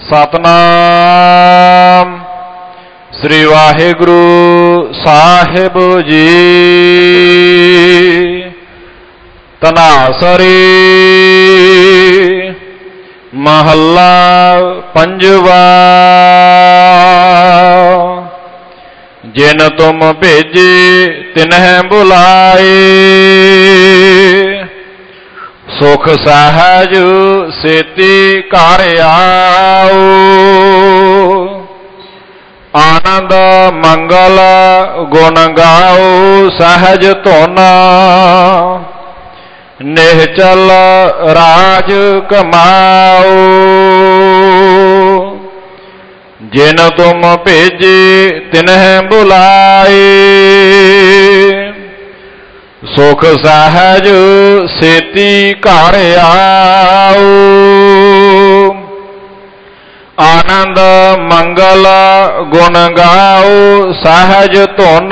सतनाम श्री वाहिगुरु साहिब जी। तनासरी महला पंजवा। जिन तुम भेजे तिन्ह बुलाए, सुख सहज सेती घर आओ। आनंद मंगल गुण गाओ सहज धुन, निहचल राज कमाओ। जिन तुम भेजे तिन्ह बुलाए, सुख सहज सेती घर आओ। आनंद मंगल गुण गाओ सहज धुन,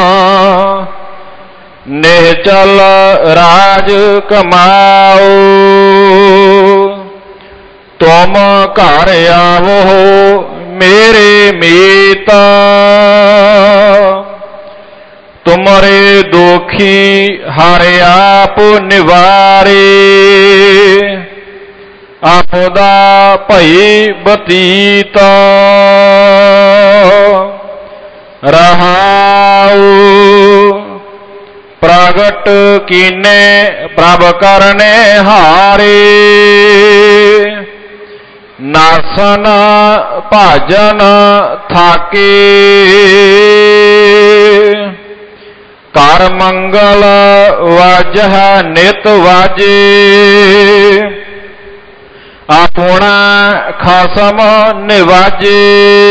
निहचल राज कमाओ। तुम घर आवो मेरे मीत, तुमरे दुखी हर आप निवारे। आपदा भई बतीत रहाऊ। प्रगट कीने प्रभ करने हारे, नासन भाजन थाके। कर मंगल वाजह नित वाजे, अपना खसम निवाजे।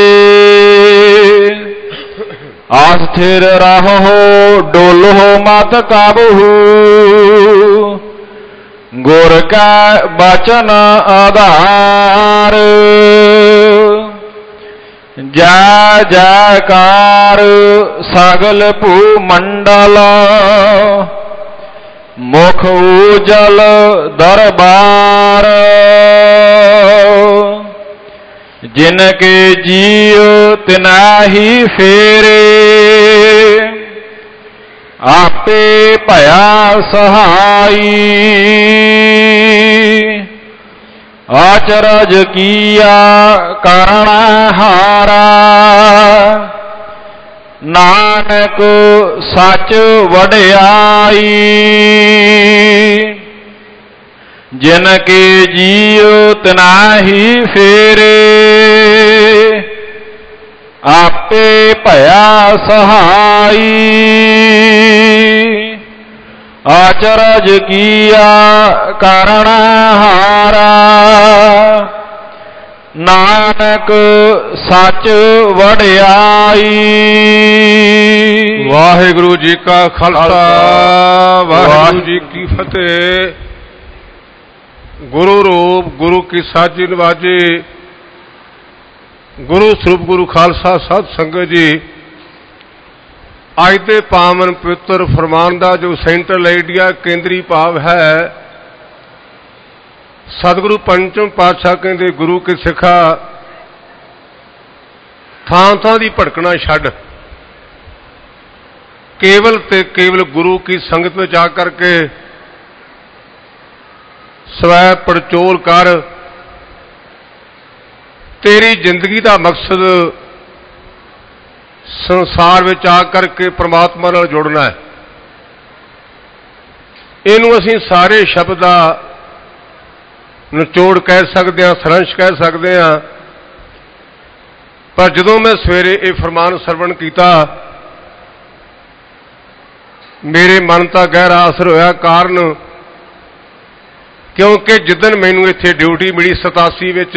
अस्थिर रहो डोलो मत काबू, गुर का बचन आधार। जय जयकार सगल भूमंडल, मुख उजल दरबार। जिनके जियो तिनाही फेरे, आपे भया सहाई। अचरज किया करण हारा, नानक सच वड्याई। जिनके जियो तिनाही फेरे, आपे भया सहाई। अचरज किया करण हारा, नानक सच वड्याई। वाहिगुरु जी का खालसा वाहिगुरु जी की फतेह। गुरु रूप गुरु की साजी नवाजी, गुरु स्वरूप गुरु खालसा साध संगत जी। अज के पावन पवित्र फरमान का जो सेंट्रल आइडिया केंद्री भाव है, सतगुरु पंचम पातशाह कहते गुरु के सिखा थां थां दी भटकना छड्ड, केवल ते केवल गुरु की संगत में जाकर के स्वै पड़चोल कर। तेरी जिंदगी का मकसद संसार में आकर के परमात्मा नाल जुड़ना है। इनू असीं सारे शब्द का निचोड़ कह सकते हैं, सरंश कह सकते हैं। पर जदों मैं सवेरे ये फरमान सरवण किया, मेरे मन का गहरा असर होया। कारण क्योंकि जिदन मैनू इत्थे ड्यूटी मिली 87 विच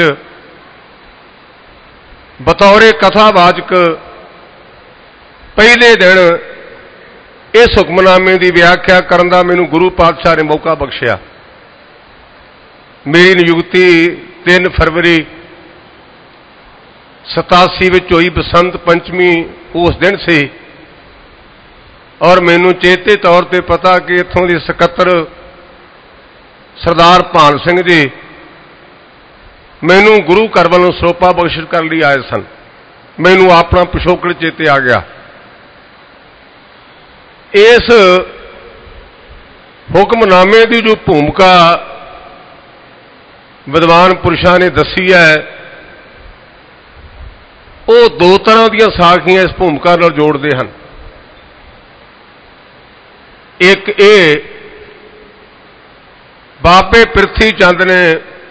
बतौरे कथावाचक, पहले दिन इस हुक्मनामे की व्याख्या करने का मैनू गुरु पातशाह ने मौका बख्शिया। मेरी नियुक्ति 3 फरवरी 87 विच होई, बसंत पंचमी उस दिन से। और मैनू चेते तौर पर पता कि इत्थों के सकत्तर सरदार भान सिंह जी मैनू गुरु घर वालों ਸਰੋਪਾ बख्शिश करने लिए आए सन। मैनू अपना पिछोकड़ चेते आ गया। इस हुक्मनामे की जो भूमिका विद्वान पुरुषों ने दसी है, वो दो तरह दी साखियां इस भूमिका नाल जोड़ते हैं। एक ये बाबे पृथ्वी चंद ने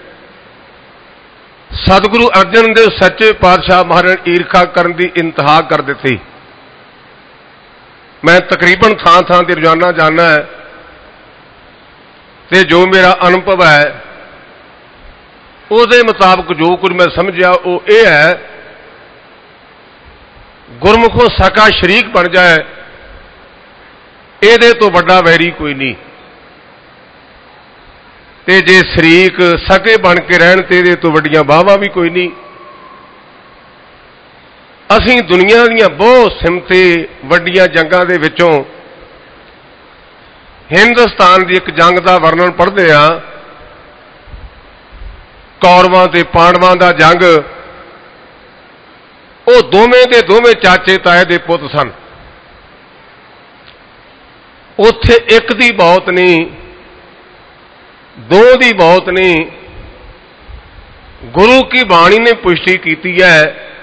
सतगुरु अर्जन देव सच्चे पातशाह महाराज ईर्खा करने की इंतहा कर दी। मैं तकरीबन थां थां ते रोजाना जाना है, ते जो मेरा अनुभव है उसके मुताबिक जो कुछ मैं समझा वो ये है, गुरमुखों सका शरीक बन जाए, ये तो बड़ा वैरी कोई नहीं। ते जे शरीक सके बन के रहन ते ये तो वड्डियां बावां भी कोई नहीं। असीं दुनिया दीयां बहुत सिमते वड्डियां जंगां दे विचों हिंदुस्तान की एक जंग का वर्णन पढ़ते हैं, कौरवां ते पांडवां दा जंग। वो दोवें दे दोवें चाचे ताए दे पुत सन। उत्थे एक दी मौत नहीं, दो दी मौत नहीं। गुरु की बाणी ने पुष्टि की है,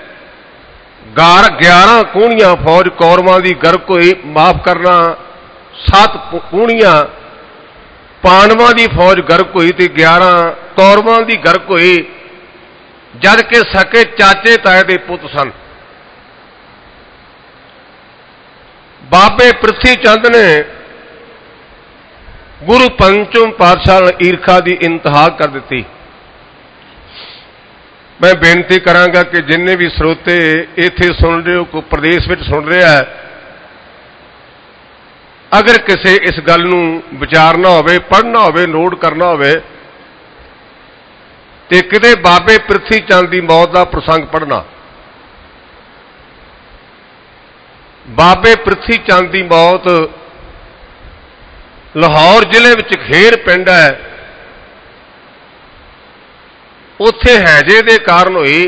11 कूणियां फौज कौरवां की गर्क हुई, माफ करना 7 कूणियां पांडवां की फौज गर्क हुई ते 11 कौरवां की गर्क हुई, जद के सके चाचे ताए दे पुत सन। बाबे पृथ्वी चंद ने गुरु पंचम पातशाह ईर्खा की इंतहा कर दी। मैं बेनती करांगा कि जिन्ने भी स्रोते इत्थे सुन रहे हो, कोई प्रदेश में सुन रहा है, अगर किसी इस गल नूं विचारना होवे, पढ़ना होवे, नोट करना होवे, ते किते बाबे पृथ्वी चंद की मौत का प्रसंग पढ़ना। बाबे पृथ्वी चंद की मौत लाहौर जिले में खेर पिंड है, उत्थे हैजे के कारण हुई।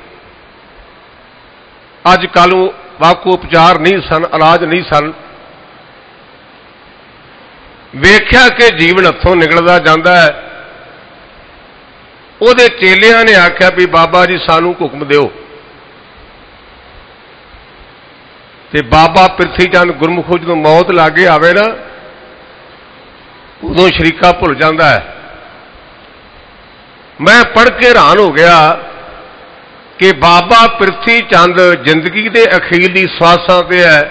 अजकल वाकू उपचार नहीं सन, इलाज नहीं सन। वेख्या कि जीवन हथों निकलता जाता है, उहदे चेलियां ने आख्या भी बाबा जी सानू हुक्म दिओ। ते बाबा पृथ्वी चंद गुरमुखों जो मौत लागे आवे ना, उदों शरीका भुल जाता है। मैं पढ़ के हैरान हो गया कि बाबा पृथ्वी चंद जिंदगी के अखीरली स्वासां ते है,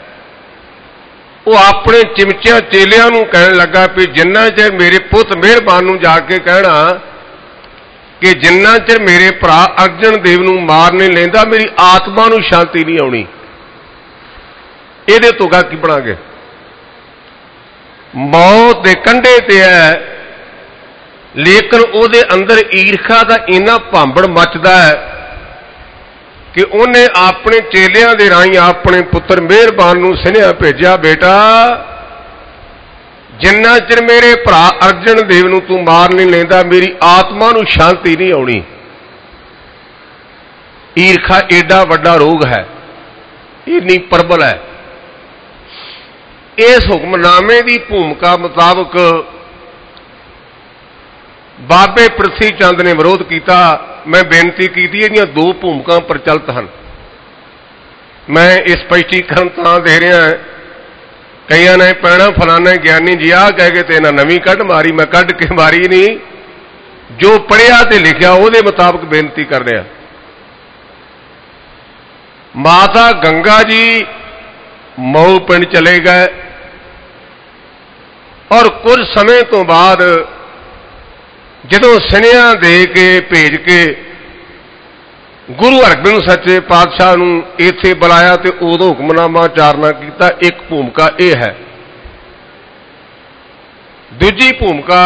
वो अपने चिमचिया चेलियां नूं कहण लगा भी जिन्ना चिर मेरे पुत मेहरबान नूं जाके कहना कि जिन्ना चिर मेरे भरा अर्जन देव नूं मार नहीं लेंदा, मेरी आत्मा नूं शांति नहीं आउणी। इहदे तो गा की बनांगे? मौत के कंढे ते है, लेकिन उहदे अंदर ईर्खा का इन्ना भांबड़ मचदा है कि उन्हें अपने चेलियां दे राही अपने पुत्र मेहरबान नूं सुनेहा भेजिया, बेटा जिन्ना चिर मेरे भरा अर्जन देव नूं तू मार नहीं लेंदा, मेरी आत्मा नूं शांति नहीं आउणी। ईर्खा एडा वड्डा रोग है, इन्नी प्रबल है। इस हुक्मनामे की भूमिका मुताबक बाबे पृथ्वी चंद ने विरोध किया। मैं बेनती की इहदियां दो भूमिका प्रचलित हैं। मैं इस स्पष्टीकरण तां दे रहा, कई ने पैना फलाना ज्ञानी जी आ कह के तो नवीं कढ़ मारी, मैं कढ़ के मारी नहीं, जो पढ़िया तो लिखिया उहदे मुताबिक बेनती कर रहा। माता गंगा जी मऊ पिंड चले गए और कुछ समय तो बाद जदों सुनेहा दे के भेज के गुरु हरगोबिंद सच्चे पातशाह नूं इत्थे बुलाया तो उदों हुक्मनामा चारना किया। एक भूमिका यह है। दूजी भूमिका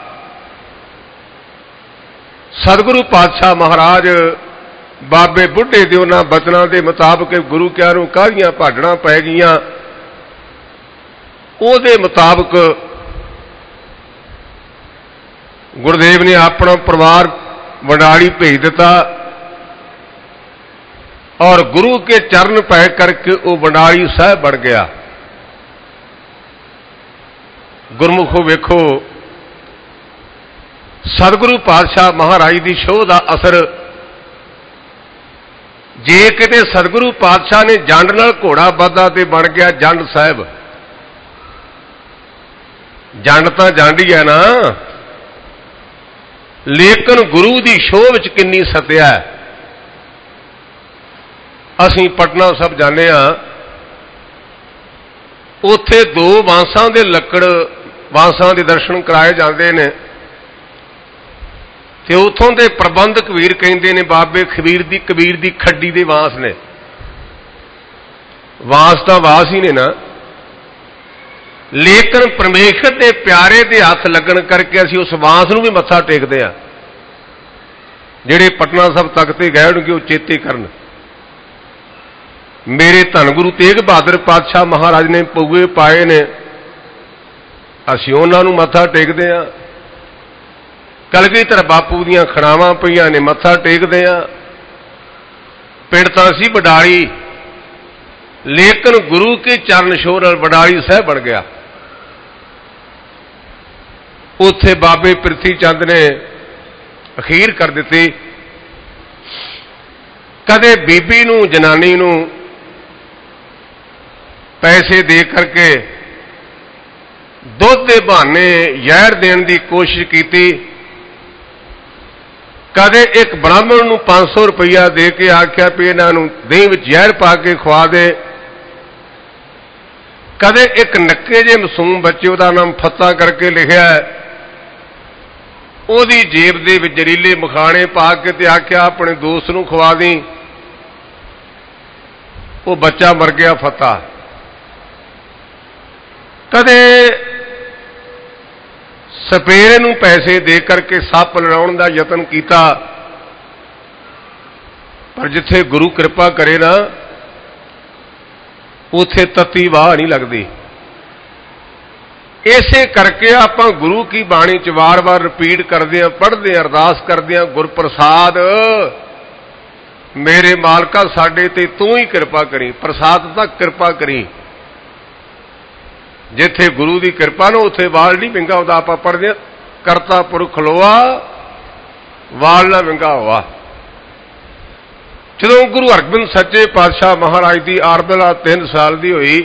सतगुरु पातशाह महाराज बाबे बुढ़े दे उन्हां बचनां दे मुताबिक गुरु क्या नूं काहदियां भाडणा पै गईयां, उहदे मुताबिक गुरुदेव ने अपना परिवार वंडाली भेज दिता और गुरु के चरण पै करके वो वंडाली साहब बन गया। गुरमुखो वेखो सतगुरु पातशाह महाराज की शोह का असर। जे किते सतगुरु पातशाह ने जंड नाल घोड़ा बधा ते बन गया जंड साहब। जंड तां जंड ही है ना, लेकिन गुरु की शोह विच किन्नी सत्या है। असीं पटना साहब जाने आ, उत्थे दो बांसां दे लक्कड़ बांसां दे दर्शन कराए जाते हैं ते उत्थों दे प्रबंधक वीर कहते ने बाबे कबीर दी खड्डी दे वांस ने। वांस तां वास ही ने ना, लेकिन परमेश्वर के प्यारे दे हथ लगन करके असीं उस वांस नूं भी मत्था टेकदे आ। जिहड़े पटना साहब तक ते गए होणगे वो चेते करन। मेरे धन गुरु तेग बहादुर पातशाह महाराज ने पौए पाए ने, असीं उन्हां नूं मत्था टेकदे आ। कलगीधर बापू दीयां खड़ावां पईयां ने, मत्था टेकदे आ। पिंड तां सी वडाली, लेकिन गुरु के चरण छोह नाल वडाली साहब बन गया। उत्थे बाबे पिरथी चंद ने अखीर कर दिती। कदे बीबी नूं जनानी नूं पैसे दे करके दुध के बहाने जहर देने की कोशिश की। कदे एक ब्राह्मण नूं 500 रुपया दे के आख्या भी इन्हां नूं दही विच जहर पा के खुआ दे। कदे एक नक्के जे मासूम बच्चे, उहदा नाम फत्ता करके लिखिया है, उहदी जेब दे विच जरीले मखाने पा के ते आख्या अपने दोस्त नूं खुआ दी। वो बच्चा मर गया फत्ता। कदे सपेरे नूं पैसे दे करके सप लड़ाउण दा यतन कीता, पर जिथे गुरु कृपा करे ना उथे तत्ती वाह नहीं लगती। इसे करके आपां गुरु की बाणी च वार वार रिपीट करदे हां, पढ़दे हां, अरदास करदे हां, गुरप्रसाद मेरे मालका साडे ते तू ही कृपा करी, प्रसाद तक कृपा करी। जिथे गुरु की कृपा ना उथे वाल नहीं विंगा होता। आप पढ़ते करता पुरख लोआ वाल ना विंगा हुआ। जो गुरु हरगोबिंद सच्चे पातशाह महाराज की आरबला 3 साल की हुई,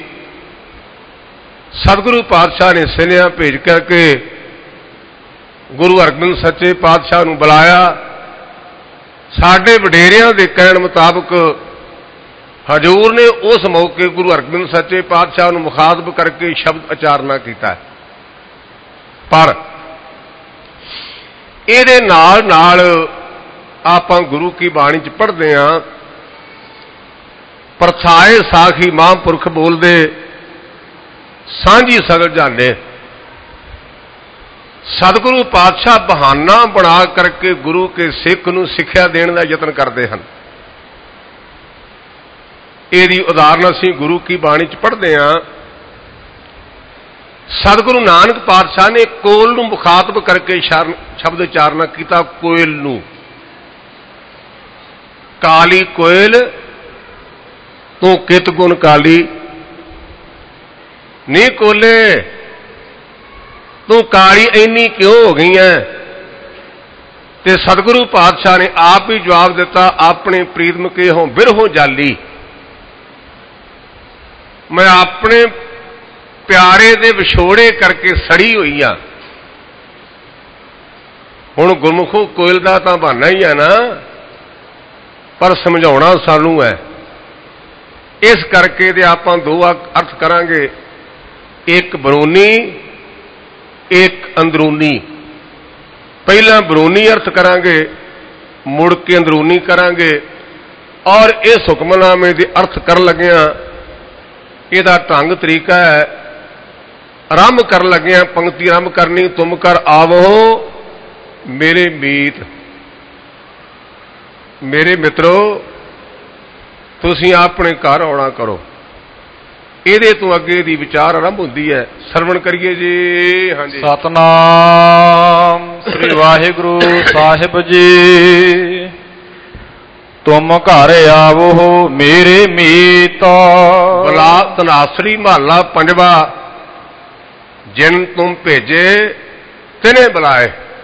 सतगुरु पातशाह ने सिनिया भेज करके गुरु हरगोबिंद सच्चे पातशाह नूं बुलाया। साडे वडेरियां दे कहण मुताबक हजूर ने उस मौके गुरु हरगोबिंद सच्चे पातशाह नूं मुखातब करके शब्द उचारना किया। पर इहदे नाल नाल आपां गुरु की बाणी च पढ़दे हां, परछाए साखी महापुरख बोलदे सांझी सगल जाने। सतगुरु पातशाह बहाना बना करके गुरु के सिख नूं सिक्ख्या देण दा यतन करते हैं। यदि उदाहरण असीं गुरु की बाणी च पढ़ते हैं, सतगुरु नानक पातशाह ने कोयल नूं मुखातब करके शब्द उचारना किया। कोयल नूं, काली कोयल तू कित गुण काली, नी कोले तू काली इन्नी क्यों हो गई है। ते सतगुरु पातशाह ने आप ही जवाब दिता, अपने प्रीतम के हों बिरहों जाली, मैं अपने प्यारे दे विछोड़े करके सड़ी हुई हाँ। हुण गुरमुखों कोयल का तो बहाना ही है ना, पर समझाउणा सानू है। इस करके दे आपां 2 अर्थ करांगे, एक बरूनी एक अंदरूनी। पहला बरूनी अर्थ करांगे, मुड़ के अंदरूनी करांगे। और इस हुक्मनामे के अर्थ कर लगे इहदा ढंग तरीका है। आरंभ कर लगे पंक्ति आरंभ करनी, तुम कर आवो मेरे मीत, मेरे मित्रों तुसीं अपने घर आउणा करो। ਇਹਦੇ ਤੋਂ ਅੱਗੇ ਦੀ ਵਿਚਾਰ ਆਰੰਭ ਹੁੰਦੀ ਹੈ। ਸਰਵਣ ਕਰੀਏ ਜੀ। ਹਾਂਜੀ। ਸਤਨਾਮ ਸ੍ਰੀ ਵਾਹਿਗੁਰੂ ਸਾਹਿਬ ਜੀ। ਤੁਮ ਘਰ ਆਵੋ ਮੇਰੇ ਮੀਤ। ਬਲਾ ਤਨਾਸਰੀ ਮਹੱਲਾ ਪੰਜਵਾ। ਜਿਨ ਤੁਮ ਭੇਜੇ ਤਿਨੇ ਬੁਲਾਏ।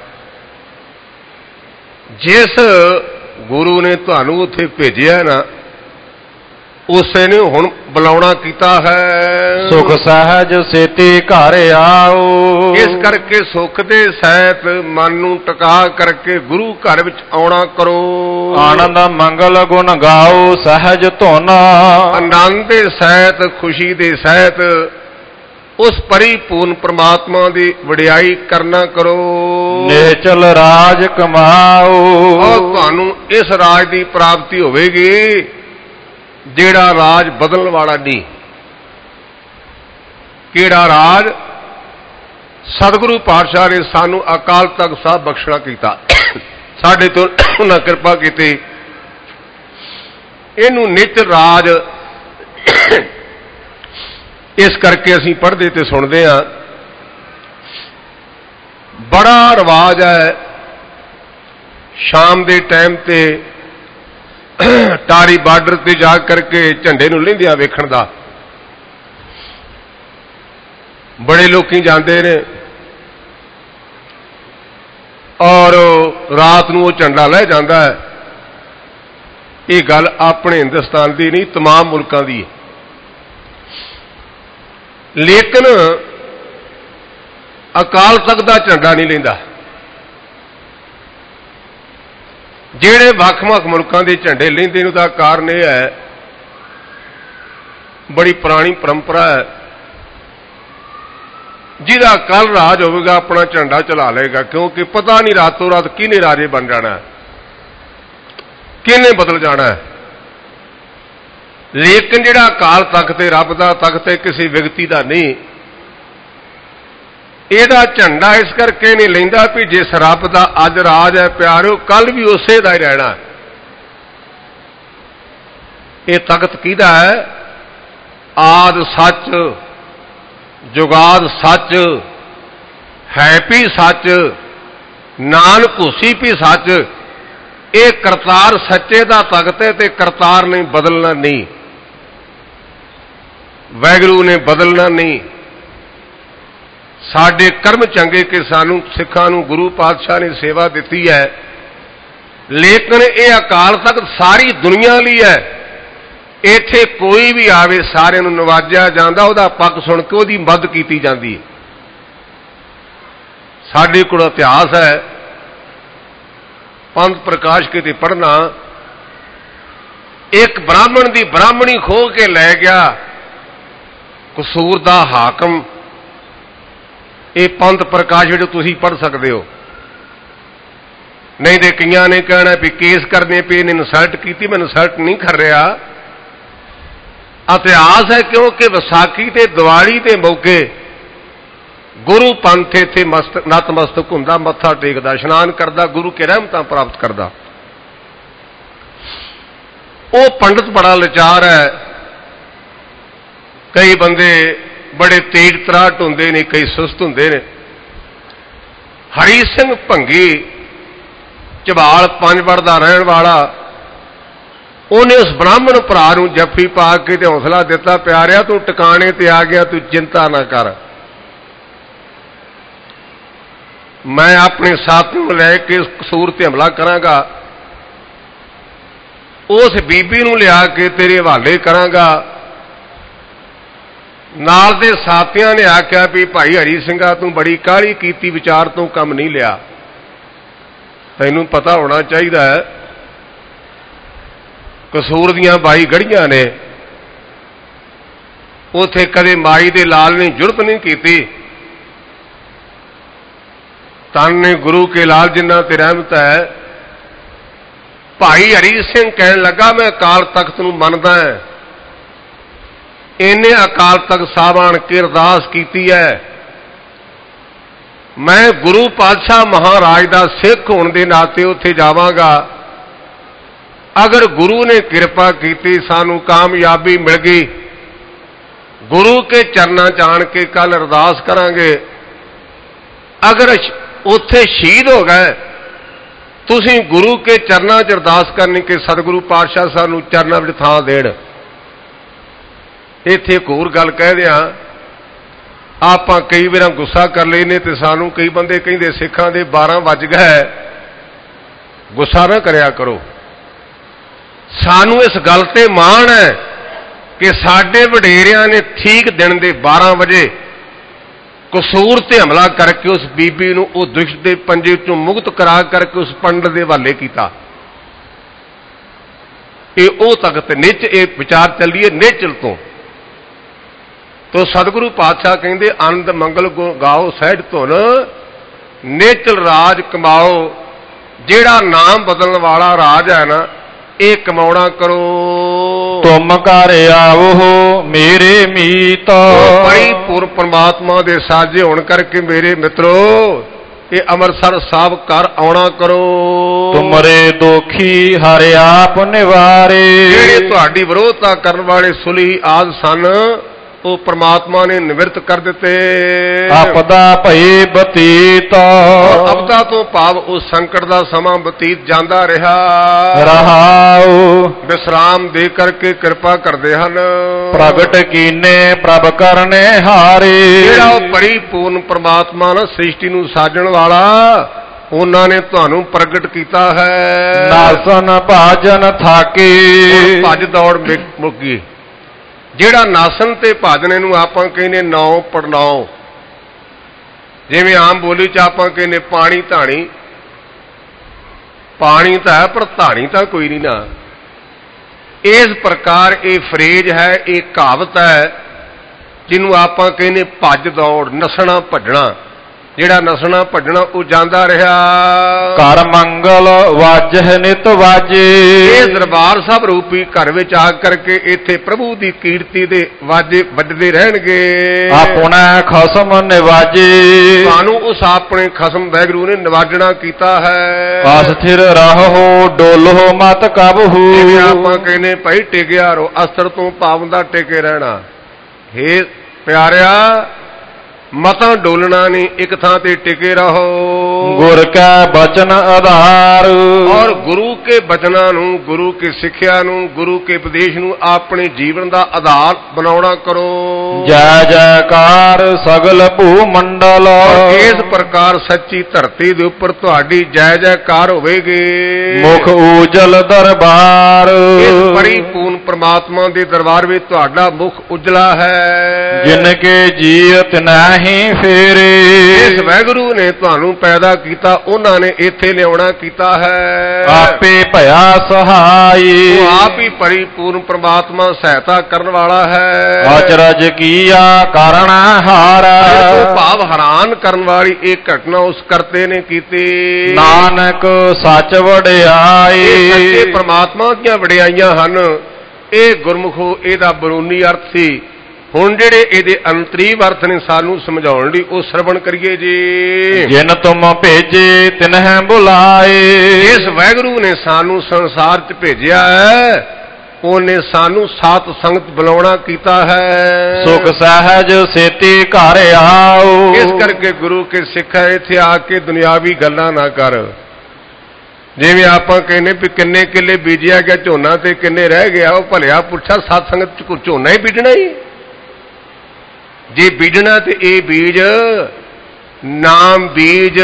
ਜਿਸ ਗੁਰੂ ਨੇ ਤੁਹਾਨੂੰ ਉੱਥੇ ਭੇਜਿਆ ਨਾ, ਉਸੇ ਨੇ ਹੁਣ ਬੁਲਾਉਣਾ ਕੀਤਾ ਹੈ। ਸੁਖ ਸਹਿਜ ਸੇਤੀ ਘਰ ਆਓ। ਇਸ ਕਰਕੇ ਸੁਖ ਦੇ ਸਹਿਤ ਮਨ ਨੂੰ ਟਿਕਾ ਕਰਕੇ ਗੁਰੂ ਘਰ ਵਿੱਚ ਆਉਣਾ ਕਰੋ। ਆਨੰਦ ਮੰਗਲ ਗੁਣ ਗਾਓ ਸਹਿਜ ਧੁਨ। ਆਨੰਦ ਦੇ ਸਹਿਤ, ਖੁਸ਼ੀ ਦੇ ਸਹਿਤ ਉਸ ਪਰਿਪੂਰਨ ਪ੍ਰਮਾਤਮਾ ਦੀ ਵਡਿਆਈ ਕਰਨਾ ਕਰੋ। ਨਿਹਚਲ ਰਾਜ ਕਮਾਓ। ਔਰ ਤੁਹਾਨੂੰ ਇਸ ਰਾਜ ਦੀ ਪ੍ਰਾਪਤੀ ਹੋਵੇਗੀ ਜਿਹੜਾ ਰਾਜ ਬਦਲਣ ਵਾਲਾ ਨਹੀਂ। ਕਿਹੜਾ ਰਾਜ? ਸਤਿਗੁਰੂ ਪਾਤਸ਼ਾਹ ਨੇ ਸਾਨੂੰ ਅਕਾਲ ਤਖਤ ਸਾਹਿਬ ਬਖਸ਼ਣਾ ਕੀਤਾ, ਸਾਡੇ ਤੋਂ ਉਹਨਾਂ ਕਿਰਪਾ ਕੀਤੀ। ਇਹਨੂੰ ਨਿੱਤ ਰਾਜ ਇਸ ਕਰਕੇ ਅਸੀਂ ਪੜ੍ਹਦੇ ਤੇ ਸੁਣਦੇ ਹਾਂ। ਬੜਾ ਰਿਵਾਜ ਹੈ ਸ਼ਾਮ ਦੇ ਟਾਈਮ ਤੇ ਟਾਰੀ ਬਾਰਡਰ ਤੇ ਜਾ ਕਰਕੇ ਝੰਡੇ ਨੂੰ ਲਹਿੰਦਿਆਂ ਵੇਖਣ ਦਾ। ਬੜੇ ਲੋਕੀ ਜਾਂਦੇ ਨੇ ਔਰ ਰਾਤ ਨੂੰ ਉਹ ਝੰਡਾ ਲੈ ਜਾਂਦਾ ਹੈ। ਇਹ ਗੱਲ ਆਪਣੇ ਹਿੰਦੁਸਤਾਨ ਦੀ ਨਹੀਂ, ਤਮਾਮ ਮੁਲਕਾਂ ਦੀ ਹੈ। ਲੇਕਿਨ ਅਕਾਲ ਤਖਤ ਦਾ ਝੰਡਾ ਨਹੀਂ ਲੈਂਦਾ। ਜਿਹੜੇ ਵੱਖ-ਵੱਖ ਮੁਲਕਾਂ ਦੇ ਝੰਡੇ ਲੈਂਦੇ ਨੇ, ਉਹਦਾ ਕਾਰਨ ਇਹ ਹੈ, ਬੜੀ ਪੁਰਾਣੀ ਪਰੰਪਰਾ ਹੈ। ਜਿਹਦਾ ਕੱਲ ਰਾਜ ਹੋਵੇਗਾ ਆਪਣਾ ਝੰਡਾ ਚਲਾ ਲਏਗਾ, ਕਿਉਂਕਿ ਪਤਾ ਨਹੀਂ ਰਾਤੋਂ ਰਾਤ ਕਿਹਨੇ ਰਾਜੇ ਬਣ ਜਾਣਾ, ਕਿਹਨੇ ਬਦਲ ਜਾਣਾ। ਲੇਕਿਨ ਜਿਹੜਾ ਅਕਾਲ ਤਖਤ ਹੈ, ਰੱਬ ਦਾ ਤਖਤ ਹੈ, ਕਿਸੇ ਵਿਅਕਤੀ ਦਾ ਨਹੀਂ। ਇਹਦਾ ਝੰਡਾ ਇਸ ਕਰਕੇ ਨਹੀਂ ਲੈਂਦਾ ਵੀ ਜਿਸ ਰੱਬ ਦਾ ਅੱਜ ਰਾਜ ਹੈ ਪਿਆਰਿਓ, ਕੱਲ ਵੀ ਉਸੇ ਦਾ ਹੀ ਰਹਿਣਾ। ਇਹ ਤਖਤ ਕਿਹਦਾ ਹੈ? ਆਦ ਸੱਚ, ਜੁਗਾਦ ਸੱਚ, ਹੈ ਵੀ ਸੱਚ, ਨਾਨਕ ਹੋਸੀ ਵੀ ਸੱਚ। ਇਹ ਕਰਤਾਰ ਸੱਚੇ ਦਾ ਤਖਤ ਹੈ ਤੇ ਕਰਤਾਰ ਨੇ ਬਦਲਣਾ ਨਹੀਂ, ਵਾਹਿਗੁਰੂ ਨੇ ਬਦਲਣਾ ਨਹੀਂ। ਸਾਡੇ ਕਰਮ ਚੰਗੇ ਕਿ ਸਾਨੂੰ ਸਿੱਖਾਂ ਨੂੰ ਗੁਰੂ ਪਾਤਸ਼ਾਹ ਨੇ ਸੇਵਾ ਦਿੱਤੀ ਹੈ, ਲੇਕਿਨ ਇਹ ਅਕਾਲ ਤਖਤ ਸਾਰੀ ਦੁਨੀਆ ਲਈ ਹੈ। ਇੱਥੇ ਕੋਈ ਵੀ ਆਵੇ ਸਾਰਿਆਂ ਨੂੰ ਨਵਾਜਿਆ ਜਾਂਦਾ, ਉਹਦਾ ਪੱਖ ਸੁਣ ਕੇ ਉਹਦੀ ਮਦਦ ਕੀਤੀ ਜਾਂਦੀ ਹੈ। ਸਾਡੇ ਕੋਲ ਇਤਿਹਾਸ ਹੈ, ਪੰਥ ਪ੍ਰਕਾਸ਼ ਕਿਤੇ ਪੜ੍ਹਨਾ। ਇੱਕ ਬ੍ਰਾਹਮਣ ਦੀ ਬ੍ਰਾਹਮਣੀ ਖੋਹ ਕੇ ਲੈ ਗਿਆ ਕਸੂਰ ਦਾ ਹਾਕਮ। ਇਹ ਪੰਥ ਪ੍ਰਕਾਸ਼ ਵਿੱਚ ਤੁਸੀਂ ਪੜ੍ਹ ਸਕਦੇ ਹੋ। ਨਹੀਂ ਤੇ ਕਈਆਂ ਨੇ ਕਹਿਣਾ ਵੀ ਕੇਸ ਕਰਨੇ ਪਏ, ਇਹਨੇ ਇਨਸਲਟ ਕੀਤੀ। ਮੈਂ ਇਨਸਲਟ ਨਹੀਂ ਕਰ ਰਿਹਾ, ਇਤਿਹਾਸ ਹੈ। ਕਿਉਂਕਿ ਵਿਸਾਖੀ ਤੇ ਦੀਵਾਲੀ ਦੇ ਮੌਕੇ ਗੁਰੂ ਪੰਥ ਇੱਥੇ ਨਤਮਸਤਕ ਹੁੰਦਾ, ਮੱਥਾ ਟੇਕਦਾ, ਇਸ਼ਨਾਨ ਕਰਦਾ, ਗੁਰੂ ਕੇ ਰਹਿਮਤਾਂ ਪ੍ਰਾਪਤ ਕਰਦਾ। ਉਹ ਪੰਡਤ ਬੜਾ ਲਾਚਾਰ ਹੈ। ਕਈ ਬੰਦੇ ਬੜੇ ਤੇਜ਼ ਤਰਾਟ ਹੁੰਦੇ ਨੇ, ਕਈ ਸੁਸਤ ਹੁੰਦੇ ਨੇ। ਹਰੀ ਸਿੰਘ ਭੰਗੀ ਝਬਾਲ ਪੰਜਵੜ ਦਾ ਰਹਿਣ ਵਾਲਾ, ਉਹਨੇ ਉਸ ਬ੍ਰਾਹਮਣ ਭਰਾ ਨੂੰ ਜੱਫੀ ਪਾ ਕੇ ਤੇ ਹੌਸਲਾ ਦਿੱਤਾ, ਪਿਆਰਿਆ ਤੂੰ ਟਿਕਾਣੇ ਤੇ ਆ ਗਿਆ, ਤੂੰ ਚਿੰਤਾ ਨਾ ਕਰ, ਮੈਂ ਆਪਣੇ ਸਾਥੀ ਨੂੰ ਲੈ ਕੇ ਇਸ ਕਸੂਰ ਤੇ ਹਮਲਾ ਕਰਾਂਗਾ, ਉਸ ਬੀਬੀ ਨੂੰ ਲਿਆ ਕੇ ਤੇਰੇ ਹਵਾਲੇ ਕਰਾਂਗਾ। ਨਾਲ ਦੇ ਸਾਥੀਆਂ ਨੇ ਆਖਿਆ ਵੀ ਭਾਈ ਹਰੀ ਸਿੰਘਾ ਤੂੰ ਬੜੀ ਕਾਹਲੀ ਕੀਤੀ, ਵਿਚਾਰ ਤੋਂ ਕੰਮ ਨਹੀਂ ਲਿਆ। ਤੈਨੂੰ ਪਤਾ ਹੋਣਾ ਚਾਹੀਦਾ ਹੈ ਕਸੂਰ ਦੀਆਂ 22 ਗੜੀਆਂ ਨੇ, ਉੱਥੇ ਕਦੇ ਮਾਈ ਦੇ ਲਾਲ ਨੇ ਜੁਰਤ ਨਹੀਂ ਕੀਤੀ। ਤਨ ਨੇ ਗੁਰੂ ਕੇ ਲਾਲ ਜਿਨ੍ਹਾਂ ਤੇ ਰਹਿਮਤ ਹੈ। ਭਾਈ ਹਰੀ ਸਿੰਘ ਕਹਿਣ ਲੱਗਾ ਮੈਂ ਅਕਾਲ ਤਖਤ ਨੂੰ ਮੰਨਦਾ ਹਾਂ। ਇਹਨੇ ਅਕਾਲ ਤਖਤ ਸਾਹਿਬਾਨ ਕੀ ਅਰਦਾਸ ਕੀਤੀ ਹੈ, ਮੈਂ ਗੁਰੂ ਪਾਤਸ਼ਾਹ ਮਹਾਰਾਜ ਦਾ ਸਿੱਖ ਹੋਣ ਦੇ ਨਾਤੇ ਉੱਥੇ ਜਾਵਾਂਗਾ। ਅਗਰ ਗੁਰੂ ਨੇ ਕਿਰਪਾ ਕੀਤੀ, ਸਾਨੂੰ ਕਾਮਯਾਬੀ ਮਿਲ ਗਈ, ਗੁਰੂ ਕੇ ਚਰਨਾਂ 'ਚ ਆਣ ਕੇ ਕੱਲ ਅਰਦਾਸ ਕਰਾਂਗੇ। ਅਗਰ ਉੱਥੇ ਸ਼ਹੀਦ ਹੋ ਗਏ, ਤੁਸੀਂ ਗੁਰੂ ਕੇ ਚਰਨਾਂ 'ਚ ਅਰਦਾਸ ਕਰਨੀ ਕਿ ਸਤਿਗੁਰੂ ਪਾਤਸ਼ਾਹ ਸਾਨੂੰ ਚਰਨਾਂ ਵਿੱਚ ਥਾਂ ਦੇਣ। ਇੱਥੇ ਇੱਕ ਹੋਰ ਗੱਲ ਕਹਿ ਦਿਆਂ, ਆਪਾਂ ਕਈ ਵਾਰ ਗੁੱਸਾ ਕਰ ਲੈਨੇ ਤੇ ਸਾਨੂੰ ਕਈ ਬੰਦੇ ਕਹਿੰਦੇ ਸਿੱਖਾਂ ਦੇ 12 ਵੱਜ ਗਏ, ਗੁੱਸਾ ਨਾ ਕਰਿਆ ਕਰੋ। ਸਾਨੂੰ ਇਸ ਗੱਲ ਤੇ ਮਾਣ ਹੈ ਕਿ ਸਾਡੇ ਵਡੇਰਿਆਂ ਨੇ ਠੀਕ ਦਿਨ ਦੇ 12 ਵਜੇ ਕਸੂਰ ਤੇ ਹਮਲਾ ਕਰਕੇ ਉਸ ਬੀਬੀ ਨੂੰ ਉਹ ਦੁਸ਼ਟ ਦੇ ਪੰਜੇ ਚੋਂ ਮੁਕਤ ਕਰਾ ਕਰਕੇ ਉਸ ਪੰਡਤ ਦੇ ਹਵਾਲੇ ਕੀਤਾ। ਇਹ ਉਹ ਤਖਤ ਨਿੱਚ ਇਹ ਵਿਚਾਰ ਚੱਲੀ ਹੈ ਨਿਚਲ ਤੋਂ। ਤੋ ਸਤਿਗੁਰੂ ਪਾਤਸ਼ਾਹ ਕਹਿੰਦੇ ਆਨੰਦ ਮੰਗਲ ਗਾਓ ਸਹਿਜ ਧੁਨ, ਨਿਚਲ ਰਾਜ ਕਮਾਓ। ਜਿਹੜਾ ਨਾਮ ਬਦਲਣ ਵਾਲਾ ਰਾਜ ਹੈ ਨਾ, ਇਹ ਕਮਾਉਣਾ ਕਰੋ। ਤੁਮ ਘਰ ਆਵੋ ਮੇਰੇ ਮੀਤ, ਬੜੀ ਪੂਰਨ ਪਰਮਾਤਮਾ ਦੇ ਸਾਜੇ ਹੋਣ ਕਰਕੇ ਮੇਰੇ ਮਿੱਤਰੋ ਇਹ ਅੰਮ੍ਰਿਤਸਰ ਸਾਹਿਬ ਘਰ ਆਉਣਾ ਕਰੋ। ਤੁਮਰੇ ਦੋਖੀ ਹਰਿ ਆਪ ਨਿਵਾਰੇ, ਜਿਹੜੇ ਤੁਹਾਡੀ ਵਿਰੋਧਤਾ ਕਰਨ ਵਾਲੇ ਸੁਲੀ ਆਦ ਸਨ, ਉਹ ਪ੍ਰਮਾਤਮਾ ਨੇ ਨਿਵਰਤ ਕਰ ਦਿੱਤੇ। ਆਪਦਾ ਭਏ ਬਤੀਤ, ਆਪਦਾ ਤੋਂ ਭਾਵ ਉਹ ਸੰਕਟ ਦਾ ਸਮਾਂ ਬਤੀਤ ਜਾਂਦਾ ਰਿਹਾ। ਰਹਾਉ ਵਿਸਰਾਮ ਦੇ ਕਰਕੇ ਕਿਰਪਾ ਕਰਦੇ ਹਨ। ਪ੍ਰਗਟ ਕੀਨੇ ਪ੍ਰਭ ਕਰਨੇ ਹਾਰੇ, ਜਿਹੜਾ ਉਹ ਪਰਿਪੂਰਨ ਪ੍ਰਮਾਤਮਾ ਨਾ ਸ੍ਰਿਸ਼ਟੀ ਨੂੰ ਸਾਜਣ ਵਾਲਾ, ਉਹਨਾਂ ਨੇ ਤੁਹਾਨੂੰ ਪ੍ਰਗਟ ਕੀਤਾ ਹੈ। ਨਾਸਨ ਭਾਜਨ ਥਾਕੇ, ਭੱਜ ਦੌੜ ਮੁੱਕ ਗਈ। ਜਿਹੜਾ ਨਾਸਨ ਤੇ ਭਾਜਨੇ ਨੂੰ ਆਪਾਂ ਕਹਿੰਦੇ ਨੌ ਪੜਨਾਓ, ਜਿਵੇਂ ਆਮ ਬੋਲੀ 'ਚ ਆਪਾਂ ਕਹਿੰਦੇ ਪਾਣੀ ਧਾਣੀ, ਪਾਣੀ ਤਾਂ ਹੈ ਪਰ ਧਾਣੀ ਤਾਂ ਕੋਈ ਨਹੀਂ ਨਾ। ਇਸ ਪ੍ਰਕਾਰ ਇਹ ਫਰੇਜ਼ ਹੈ, ਇਹ ਕਹਾਵਤ ਹੈ ਜਿਹਨੂੰ ਆਪਾਂ ਕਹਿੰਦੇ ਭੱਜ ਦੌੜ, ਨਸਣਾ ਭੱਜਣਾ। ਜਿਹੜਾ ਨਸਣਾ ਭੱਜਣਾ ਉਹ ਜਾਂਦਾ ਰਿਹਾ। ਘਰ ਮੰਗਲ ਵਾਜਹਿ ਨਿਤ ਵਾਜੇ, ਇਹ ਦਰਬਾਰ ਸਾਹਿਬ ਰੂਪੀ ਘਰ ਵਿੱਚ ਆ ਕਰਕੇ ਇੱਥੇ ਪ੍ਰਭੂ ਦੀ ਕੀਰਤੀ ਦੇ ਵਾਜੇ ਵੱਜਦੇ ਰਹਿਣਗੇ। ਆਪਣਾ ਖਸਮ ਨਿਵਾਜੇ, ਤੁਹਾਨੂੰ ਉਸ ਆਪਣੇ ਖਸਮ ਵਾਹਿਗੁਰੂ ਨੇ ਨਿਵਾਜਣਾ ਕੀਤਾ ਹੈ। ਅਸਥਿਰ ਰਹੋ ਡੋਲੋ ਮਤ ਕਬਹੂ, ਜਿਵੇਂ ਆਪਾਂ ਕਹਿੰਦੇ ਭਾਈ ਟਿਕਿਆ ਰਹੋ, ਅਸਥਿਰ ਤੋਂ ਪਾਵਨ ਦਾ ਟਿਕੇ ਰਹਿਣਾ। ਹੇ ਪਿਆਰਿਆ, ਮਤਾਂ ਡੋਲਣਾ ਨਹੀਂ, ਇੱਕ ਥਾਂ ਤੇ ਟਿਕੇ ਰਹੋ। ਗੁਰ ਕਾ ਬਚਨ ਆਧਾਰ, ਔਰ ਗੁਰੂ ਕੇ ਬਚਨਾਂ ਨੂੰ, ਗੁਰੂ ਕੀ ਸਿੱਖਿਆ ਨੂੰ, ਗੁਰੂ ਕੇ ਉਪਦੇਸ਼ ਨੂੰ ਆਪਣੇ ਜੀਵਨ ਦਾ ਆਧਾਰ ਬਣਾਉਣਾ ਕਰੋ। ਜੈ ਜੈਕਾਰ ਸਗਲ ਭੂ ਮੰਡਲ, ਇਸ ਪ੍ਰਕਾਰ ਸੱਚੀ ਧਰਤੀ ਦੇ ਉੱਪਰ ਤੁਹਾਡੀ ਜੈ ਜੈਕਾਰ ਹੋਵੇਗੀ। ਮੁਖ ਉਜਲ ਦਰਬਾਰ, ਇਸ ਪਰਿਪੂਰਨ ਪ੍ਰਮਾਤਮਾ ਦੇ ਦਰਬਾਰ ਵਿੱਚ ਤੁਹਾਡਾ ਮੁਖ ਉਜਲਾ ਹੈ। ਜਿਨ ਕੇ ਜੀਅਤ ਨਹੀਂ ਫੇਰੇ, ਇਸ ਵਾਹਿਗੁਰੂ ਨੇ ਤੁਹਾਨੂੰ ਪੈਦਾ ਕੀਤਾ, ਉਹਨਾਂ ਨੇ ਇੱਥੇ ਲਿਆਉਣਾ ਕੀਤਾ ਹੈ। ਆਪੇ ਭਇਆ ਸਹਾਈ, ਉਹ ਆਪ ਹੀ ਪਰਿਪੂਰਨ ਪ੍ਰਮਾਤਮਾ ਸਹਾਇਤਾ ਕਰਨ ਵਾਲਾ ਹੈ। ਅਚਰਜ ਕੀਆ ਕਾਰਨ ਹਾਰਾ, ਭਾਵ ਹੈਰਾਨ ਕਰਨ ਵਾਲੀ ਇਹ ਘਟਨਾ ਉਸ ਕਰਤੇ ਨੇ ਕੀਤੀ। ਨਾਨਕ ਸੱਚ ਵਡਿਆਈ, ਸੱਚੇ ਪ੍ਰਮਾਤਮਾ ਦੀਆਂ ਵਡਿਆਈਆਂ ਹਨ। ਇਹ ਗੁਰਮੁਖੋ ਇਹਦਾ ਬਰੂਨੀ ਅਰਥ ਸੀ। ਹੁਣ ਜਿਹੜੇ ਇਹਦੇ ਅੰਤਰੀਵ ਅਰਥ ਨੇ ਸਾਨੂੰ ਸਮਝਾਉਣ ਲਈ ਉਹ ਸਰਵਣ ਕਰੀਏ ਜੀ। ਜਿਨ ਤੁਮ ਭੇਜੇ ਤਿਨਹਿ ਬੁਲਾਏ, ਇਸ ਵਾਹਿਗੁਰੂ ਨੇ ਸਾਨੂੰ ਸੰਸਾਰ 'ਚ ਭੇਜਿਆ ਹੈ, ਉਹਨੇ ਸਾਨੂੰ ਸਾਧ ਸੰਗਤ ਬੁਲਾਉਣਾ ਕੀਤਾ ਹੈ। ਸੁਖ ਸਹਿਜ ਸੇਤੀ ਘਰ ਆਓ, ਇਸ ਕਰਕੇ ਗੁਰੂ ਕੇ ਸਿੱਖਾਂ ਇੱਥੇ ਆ ਕੇ ਦੁਨਿਆਵੀ ਗੱਲਾਂ ਨਾ ਕਰ। ਜਿਵੇਂ ਆਪਾਂ ਕਹਿੰਦੇ ਵੀ ਕਿੰਨੇ ਕਿੱਲੇ ਬੀਜਿਆ ਗਿਆ ਝੋਨਾ ਤੇ ਕਿੰਨੇ ਰਹਿ ਗਿਆ, ਉਹ ਭਲਿਆ ਪੁੱਛਾ ਸਾਧ ਸੰਗਤ 'ਚ ਝੋਨਾ ਹੀ ਬੀਜਣਾ ਹੀ। ਜੇ ਬੀਜਣਾ ਤੇ ਇਹ ਬੀਜ ਨਾਮ ਬੀਜ,